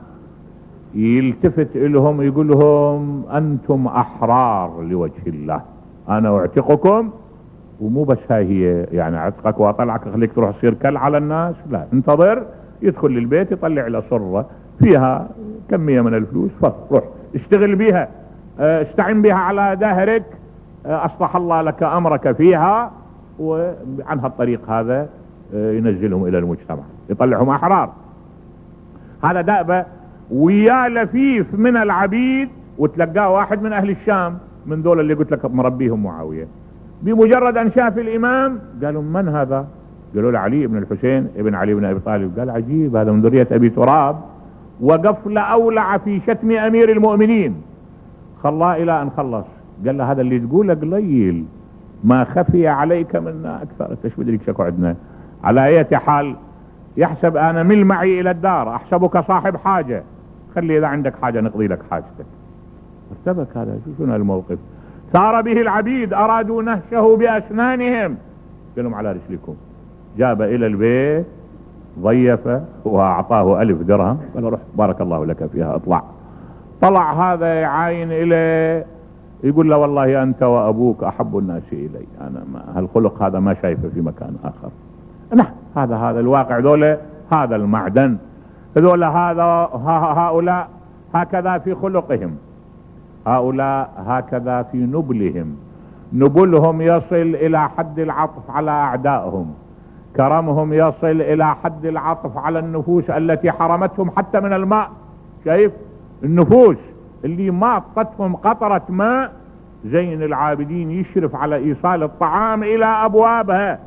يلتفت لهم يقول لهم انتم احرار لوجه الله، انا اعتقكم، ومو بس هاي هي يعني عتقك واطلعك اخليك تروح تصير كل على الناس، لا، انتظر. يدخل للبيت يطلع له صرة فيها كمية من الفلوس، روح اشتغل بها، استعن بها على دهرك، اصلح الله لك امرك فيها. وعن هالطريق هذا ينزلهم الى المجتمع، يطلعهم احرار. هذا دأبة. ويا لفيف من العبيد، وتلقاه واحد من اهل الشام، من دول اللي قلت لك مربيهم معاوية، بمجرد أن شاف الإمام قالوا من هذا؟ قالوا له علي بن الحسين ابن علي بن أبي طالب. قال عجيب، هذا من ذرية أبي تراب. وقف لأولع في شتم أمير المؤمنين، خلاه إلى أن خلص. قال له هذا اللي تقوله قليل، ما خفي عليك منا أكثر، أنت شو بدك شكو عندنا؟ على أي حال يحسب أنا مل معي إلى الدار، أحسبك صاحب حاجة، خلي إذا عندك حاجة نقضي لك حاجتك. ارتبك هذا، شو شنو الموقف؟ سار به العبيد أرادوا نهشه بأسنانهم، قالوا على رسلكم. جاب إلى البيت ضيفه وأعطاه ألف درهم، قال روح بارك الله لك فيها اطلع. طلع هذا يعاين إليه، يقول له والله أنت وأبوك أحب الناس إلي، أنا ما هالخلق هذا ما شايفه في مكان آخر. نعم، هذا هذا الواقع، ذولا هذا المعدن، ذولا هذا هؤلاء هكذا في خلقهم، هؤلاء هكذا في نبلهم. نبلهم يصل إلى حد العطف على أعدائهم، كرمهم يصل إلى حد العطف على النفوس التي حرمتهم حتى من الماء. شايف النفوس اللي ما اعطتهم قطرة ماء، زين العابدين يشرف على إيصال الطعام إلى أبوابها.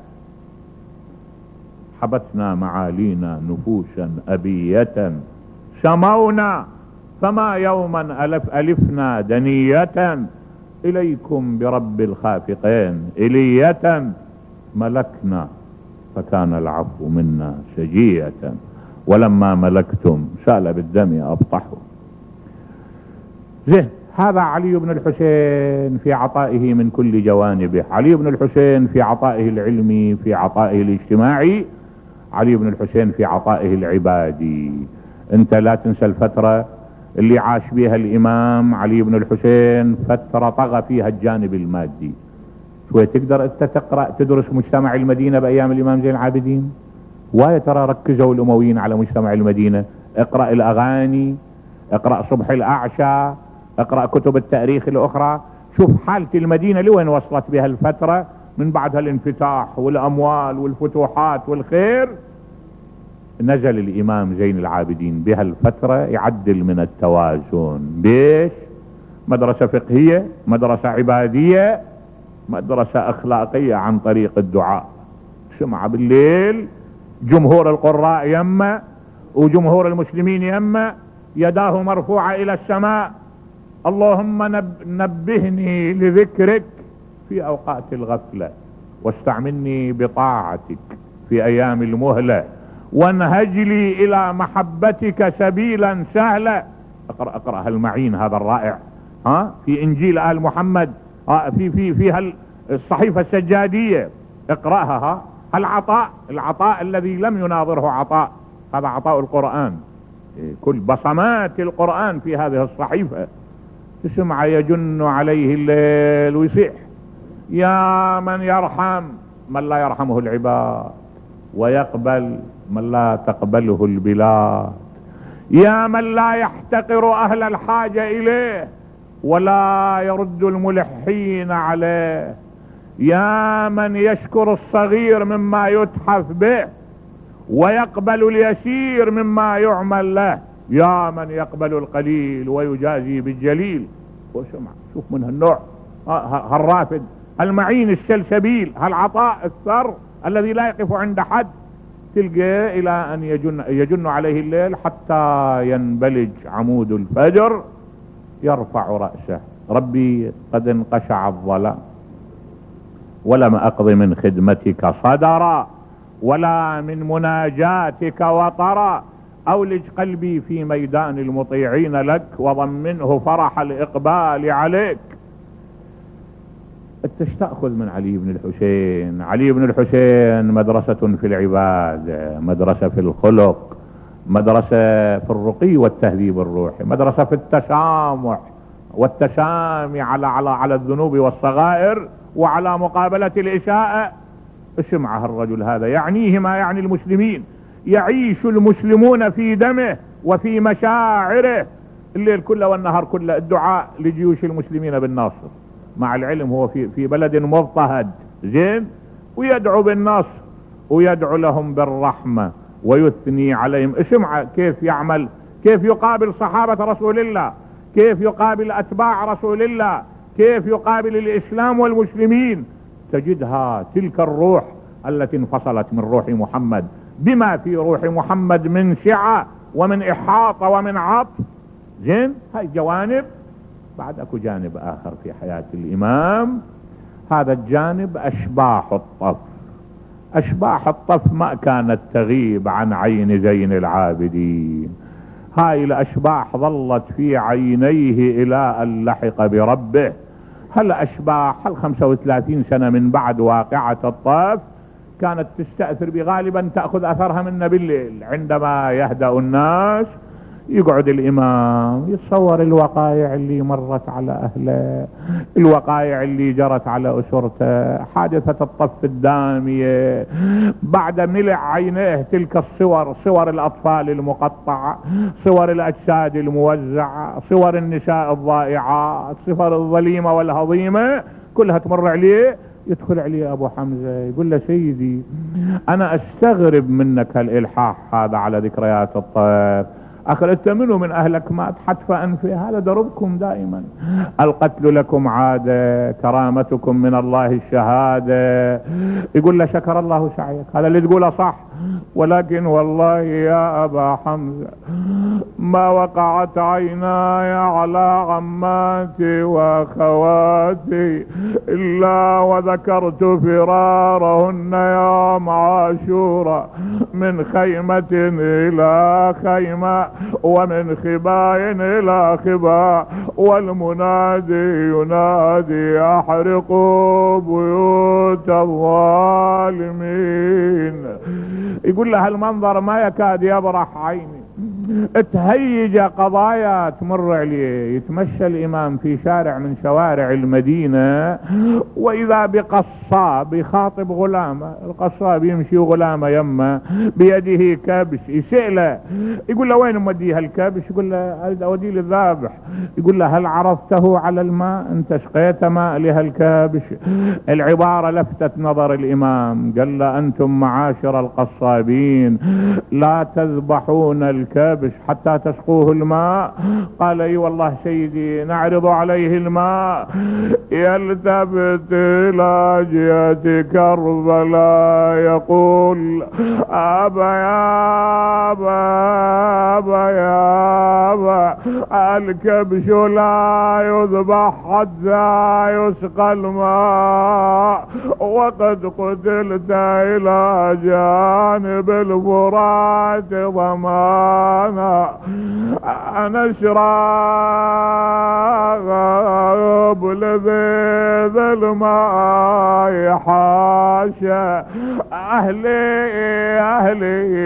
حبسنا معالينا نفوسا أبية، سمونا فما يوما ألف ألفنا دنية، إليكم برب الخافقين إلية، ملكنا فكان العفو منا سجية، ولما ملكتم سال بالدم أبطحوا. زين، هذا علي بن الحسين في عطائه من كل جوانبه، علي بن الحسين في عطائه العلمي، في عطائه الاجتماعي، علي بن الحسين في عطائه العبادي. انت لا تنسى الفترة اللي عاش بها الامام علي بن الحسين، فترة طغى فيها الجانب المادي. شوي تقدر انت تقرأ تدرس مجتمع المدينة بايام الامام زين العابدين؟ وايا ترى ركزوا الامويين على مجتمع المدينة. اقرأ الاغاني، اقرأ صبح الاعشى، اقرأ كتب التاريخ الاخرى، شوف حالة المدينة لوين وصلت بها الفترة من بعدها الانفتاح والاموال والفتوحات والخير. نزل الامام زين العابدين بها الفترة يعدل من التوازن. بيش؟ مدرسة فقهية، مدرسة عبادية، مدرسة اخلاقية عن طريق الدعاء. سمع بالليل جمهور القراء يمه وجمهور المسلمين يمه، يداه مرفوعة الى السماء، اللهم نب نبهني لذكرك في اوقات الغفلة، واستعملني بطاعتك في ايام المهلة، وانهج لي الى محبتك سبيلا سهلا. اقرأ اقرأ هالمعين هذا الرائع، ها في انجيل آل محمد، ها في في في الصحيفة السجادية، اقرأها. ها العطاء، العطاء الذي لم يناظره عطاء، هذا عطاء القرآن، كل بصمات القرآن في هذه الصحيفة. تسمع يجن عليه الليل ويصيح يا من يرحم من لا يرحمه العباد، ويقبل من لا تقبله البلاد، يا من لا يحتقر اهل الحاجة اليه ولا يرد الملحين عليه، يا من يشكر الصغير مما يتحف به ويقبل اليسير مما يعمل له، يا من يقبل القليل ويجازي بالجليل. وسمع شوف من هالنوع، هالرافد، المعين، السلسبيل، هالعطاء الثر الذي لا يقف عند حد، تلقى الى ان يجن, يجن عليه الليل حتى ينبلج عمود الفجر، يرفع رأسه، ربي قد انقشع الظلام ولم اقض من خدمتك صدرا، ولا من مناجاتك وطرا، اولج قلبي في ميدان المطيعين لك، وضمنه فرح الاقبال عليك. انت تأخذ من علي بن الحسين؟ علي بن الحسين مدرسة في العبادة، مدرسة في الخلق، مدرسة في الرقي والتهذيب الروحي، مدرسة في التسامح والتسامي على على على الذنوب والصغائر وعلى مقابلة الإساءة. اسمع الرجل هذا يعنيه ما يعني المسلمين، يعيش المسلمون في دمه وفي مشاعره، الليل كله والنهار كله الدعاء لجيوش المسلمين بالنصر، مع العلم هو في في بلد مضطهد، زين، ويدعو بالنصر ويدعو لهم بالرحمة ويثني عليهم. اسمع كيف يعمل، كيف يقابل صحابة رسول الله، كيف يقابل أتباع رسول الله، كيف يقابل الإسلام والمسلمين. تجدها تلك الروح التي انفصلت من روح محمد بما في روح محمد من سعة ومن إحاطة ومن عطف. زين، هاي جوانب. بعد اكو جانب آخر في حياة الإمام، هذا الجانب أشباح الطف. أشباح الطف ما كانت تغيب عن عين زين العابدين. هاي الأشباح ظلت في عينيه إلى أن لحق بربه. هل أشباح هل خمسة وثلاثين سنة من بعد واقعة الطف كانت تستأثر بغالبا تأخذ أثرها منا بالليل عندما يهدأ الناس، يقعد الإمام يتصور الوقائع اللي مرت على أهله، الوقائع اللي جرت على أسرته، حادثة الطف الدامية. بعد ملع عينيه تلك الصور، صور الأطفال المقطعة، صور الأجساد الموزعة، صور النساء الضائعات، صور الظليمة والهضيمة، كلها تمر عليه. يدخل عليه أبو حمزة يقول له سيدي أنا أستغرب منك هالإلحاح هذا على ذكريات الطف. أخذت منه من أهلك مات حتف أنفه، هذا دربكم دائما. القتل لكم عادة، كرامتكم من الله الشهادة. يقول له شكر الله سعيك، هذا اللي تقوله صح، ولكن والله يا أبا حمزة ما وقعت عيناي على عماتي وأخواتي إلا وذكرت فرارهن يوم عاشوراء من خيمة إلى خيمة ومن خباء إلى خباء، والمنادي ينادي أحرقوا بيوت الظالمين. يقول له المنظر ما يكاد يبرح عيني. تهيج قضايا تمر عليه. يتمشى الإمام في شارع من شوارع المدينة وإذا بقصاب يخاطب غلامه، القصاب يمشي غلامه يمه بيده كبش، يسأله يقول له وين موديها الكبش؟ يقول له أودي للذابح. يقول له هل عرفته على الماء؟ أنت سقيت ماء لهالكبش؟ العبارة لفتت نظر الإمام، قال له أنتم معاشر القصابين لا تذبحون الكبش حتى تسقوه الماء؟ قال اي والله سيدي نعرض عليه الماء. يلتفت الى جهة كربلاء يقول ابا يا ابا ابا يا ابا الكبش لا يذبح حتى يسقى الماء، وقد قتلت الى جانب الفرات ضمانا. انا شراب لذيذ الماء حاشا، اهلي اهلي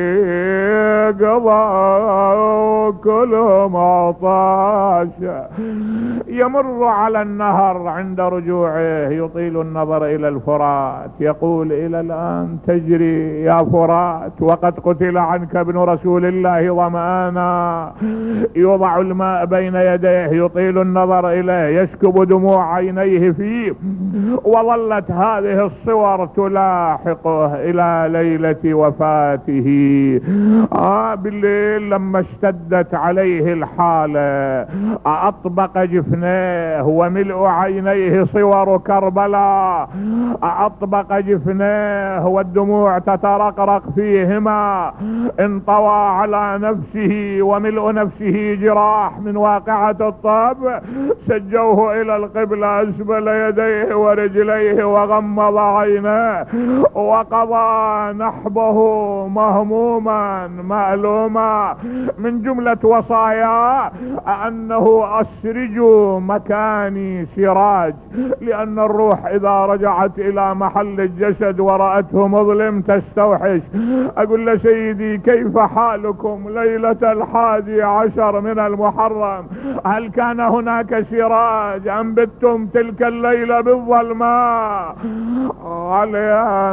قضوا كلهم عطاشا. يمر على النهر عند رجوعه يطيل النظر الى الفرات، يقول الى الان تجري يا فرات وقد قتل عنك ابن رسول الله ظمآنا. يوضع الماء بين يديه يطيل النظر اليه، يسكب دموع عينيه فيه. وظلت هذه الصور تلاحقه الى ليلة وفاته. آه بالليل لما اشتدت عليه الحالة اطبق جفنيه وملء عينيه صور كربلاء، اطبق جفنيه والدموع تترقرق فيهما. انطوى على نفسه وملء نفسه جراح من واقعة الطب. سجوه الى القبلة اسبل يديه ورجليه وغمض عينيه وقضى نحبه مهموما مألوما. من جملة وصايا انه اسرجوا مكاني سراج، لان الروح اذا رجعت الى محل الجسد ورأته مظلم تستوحش. اقول له سيدي كيف حالكم ليلة الحادي عشر من المحرم؟ هل كان هناك سراج ام بتم تلك الليلة بالظلماء؟ قال يا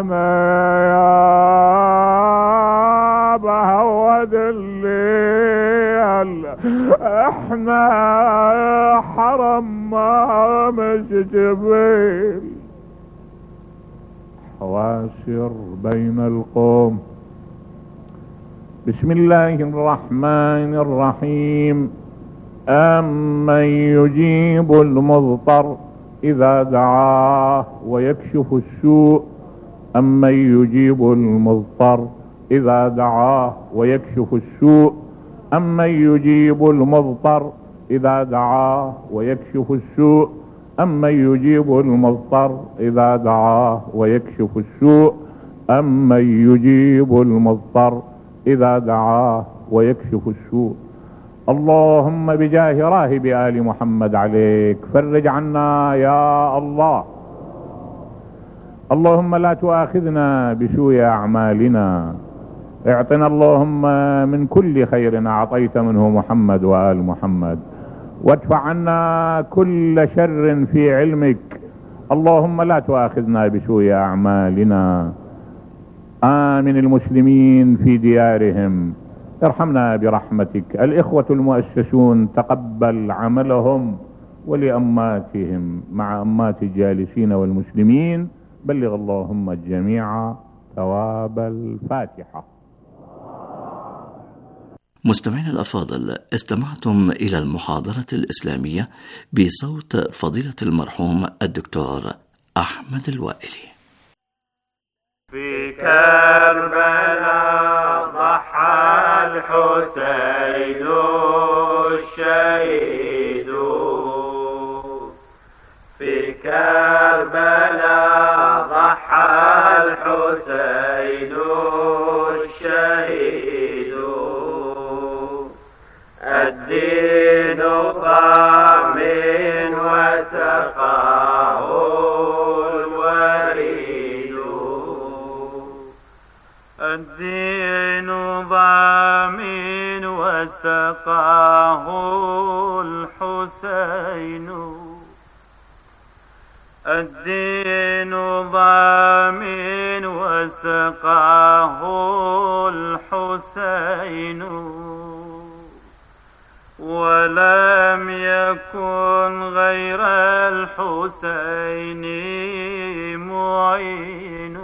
يا بهود الليل احنا حرم ما مش جبيل. حواشر بين القوم. بسم الله الرحمن الرحيم. أمن يجيب المضطر إذا دعاه ويكشف السوء أمن يجيب المضطر إذا دعاه ويكشف السوء أمن يجيب المضطر إذا دعاه ويكشف السوء أمن يجيب المضطر إذا دعاه ويكشف السوء أمن يجيب المضطر إذا دعاه ويكشف السوء. اللهم بجاه راهب آل محمد عليك فرج عنا يا الله. اللهم لا تؤاخذنا بسوء أعمالنا، اعطنا اللهم من كل خير أعطيت منه محمد وآل محمد، وادفع عنا كل شر في علمك. اللهم لا تؤاخذنا بسوء أعمالنا، آمن المسلمين في ديارهم، ارحمنا برحمتك. الإخوة المؤسسون تقبل عملهم، ولأماتهم مع أمات الجالسين والمسلمين بلغ اللهم الجميع ثواب الفاتحة. مستمعينا الأفاضل، استمعتم إلى المحاضرة الإسلامية بصوت فضيلة المرحوم الدكتور أحمد الوائلي. في كربلاء ضحى الحسين الشهيد، في كربلاء ضحى الحسين الشهيد، الدين ضامن وسقاه الوريد، الدين ضامن وسقاه الحسين، الدين ضامن وسقاه الحسين، ولم يكن غير الحسين معين،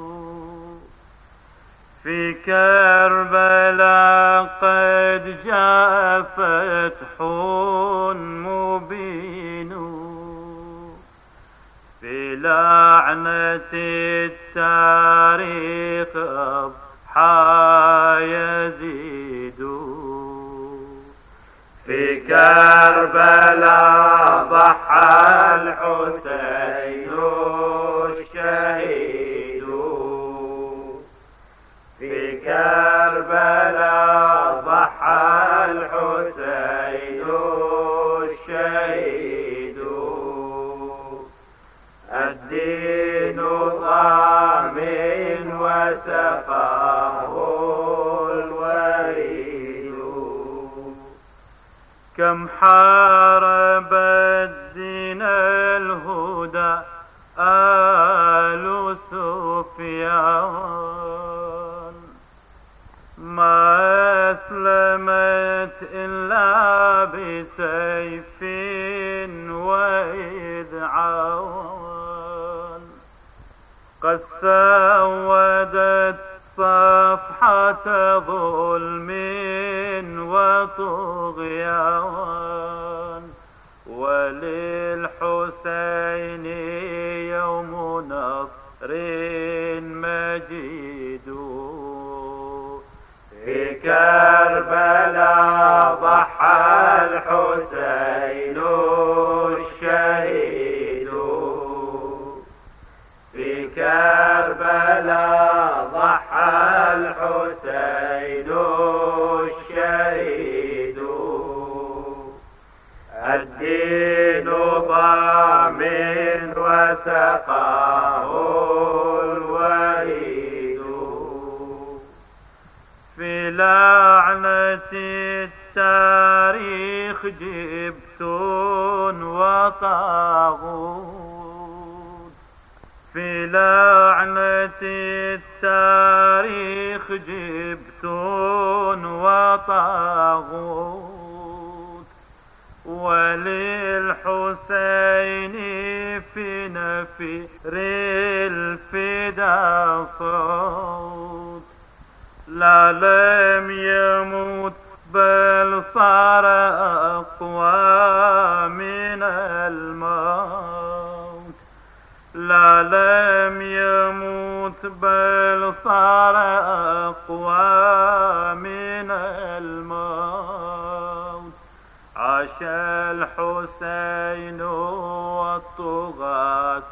في كربلاء قد جاء فتح مبين، في لعنة التاريخ أضحى يزيد، في كربلاء ضحى الحسين الشهيد، في كربلاء ضحى الحسين الشهيد، الدين ضامن وسقاه الوريد، كم حارب الدين الهدى آل سفيان، ما أسلمت إلا بسيف وإذعان، قد سودت صفحة ظلم وطغيان، وللحسين يوم نصر مجيد، في كربلاء ضحى الحسين الشهيد، في كربلاء ضحى الحسين الشهيد، الدين ضامن وسقاه الوريد، في لعنة التاريخ جبت وطاغوت، في لعنة التاريخ جبت وطاغوت، وللحسين في نفير الفدا صوت، لا لم يموت بل صار أقوى من الموت، لا لم يموت بل صار أقوى من الموت. عاش الحسين والطغاة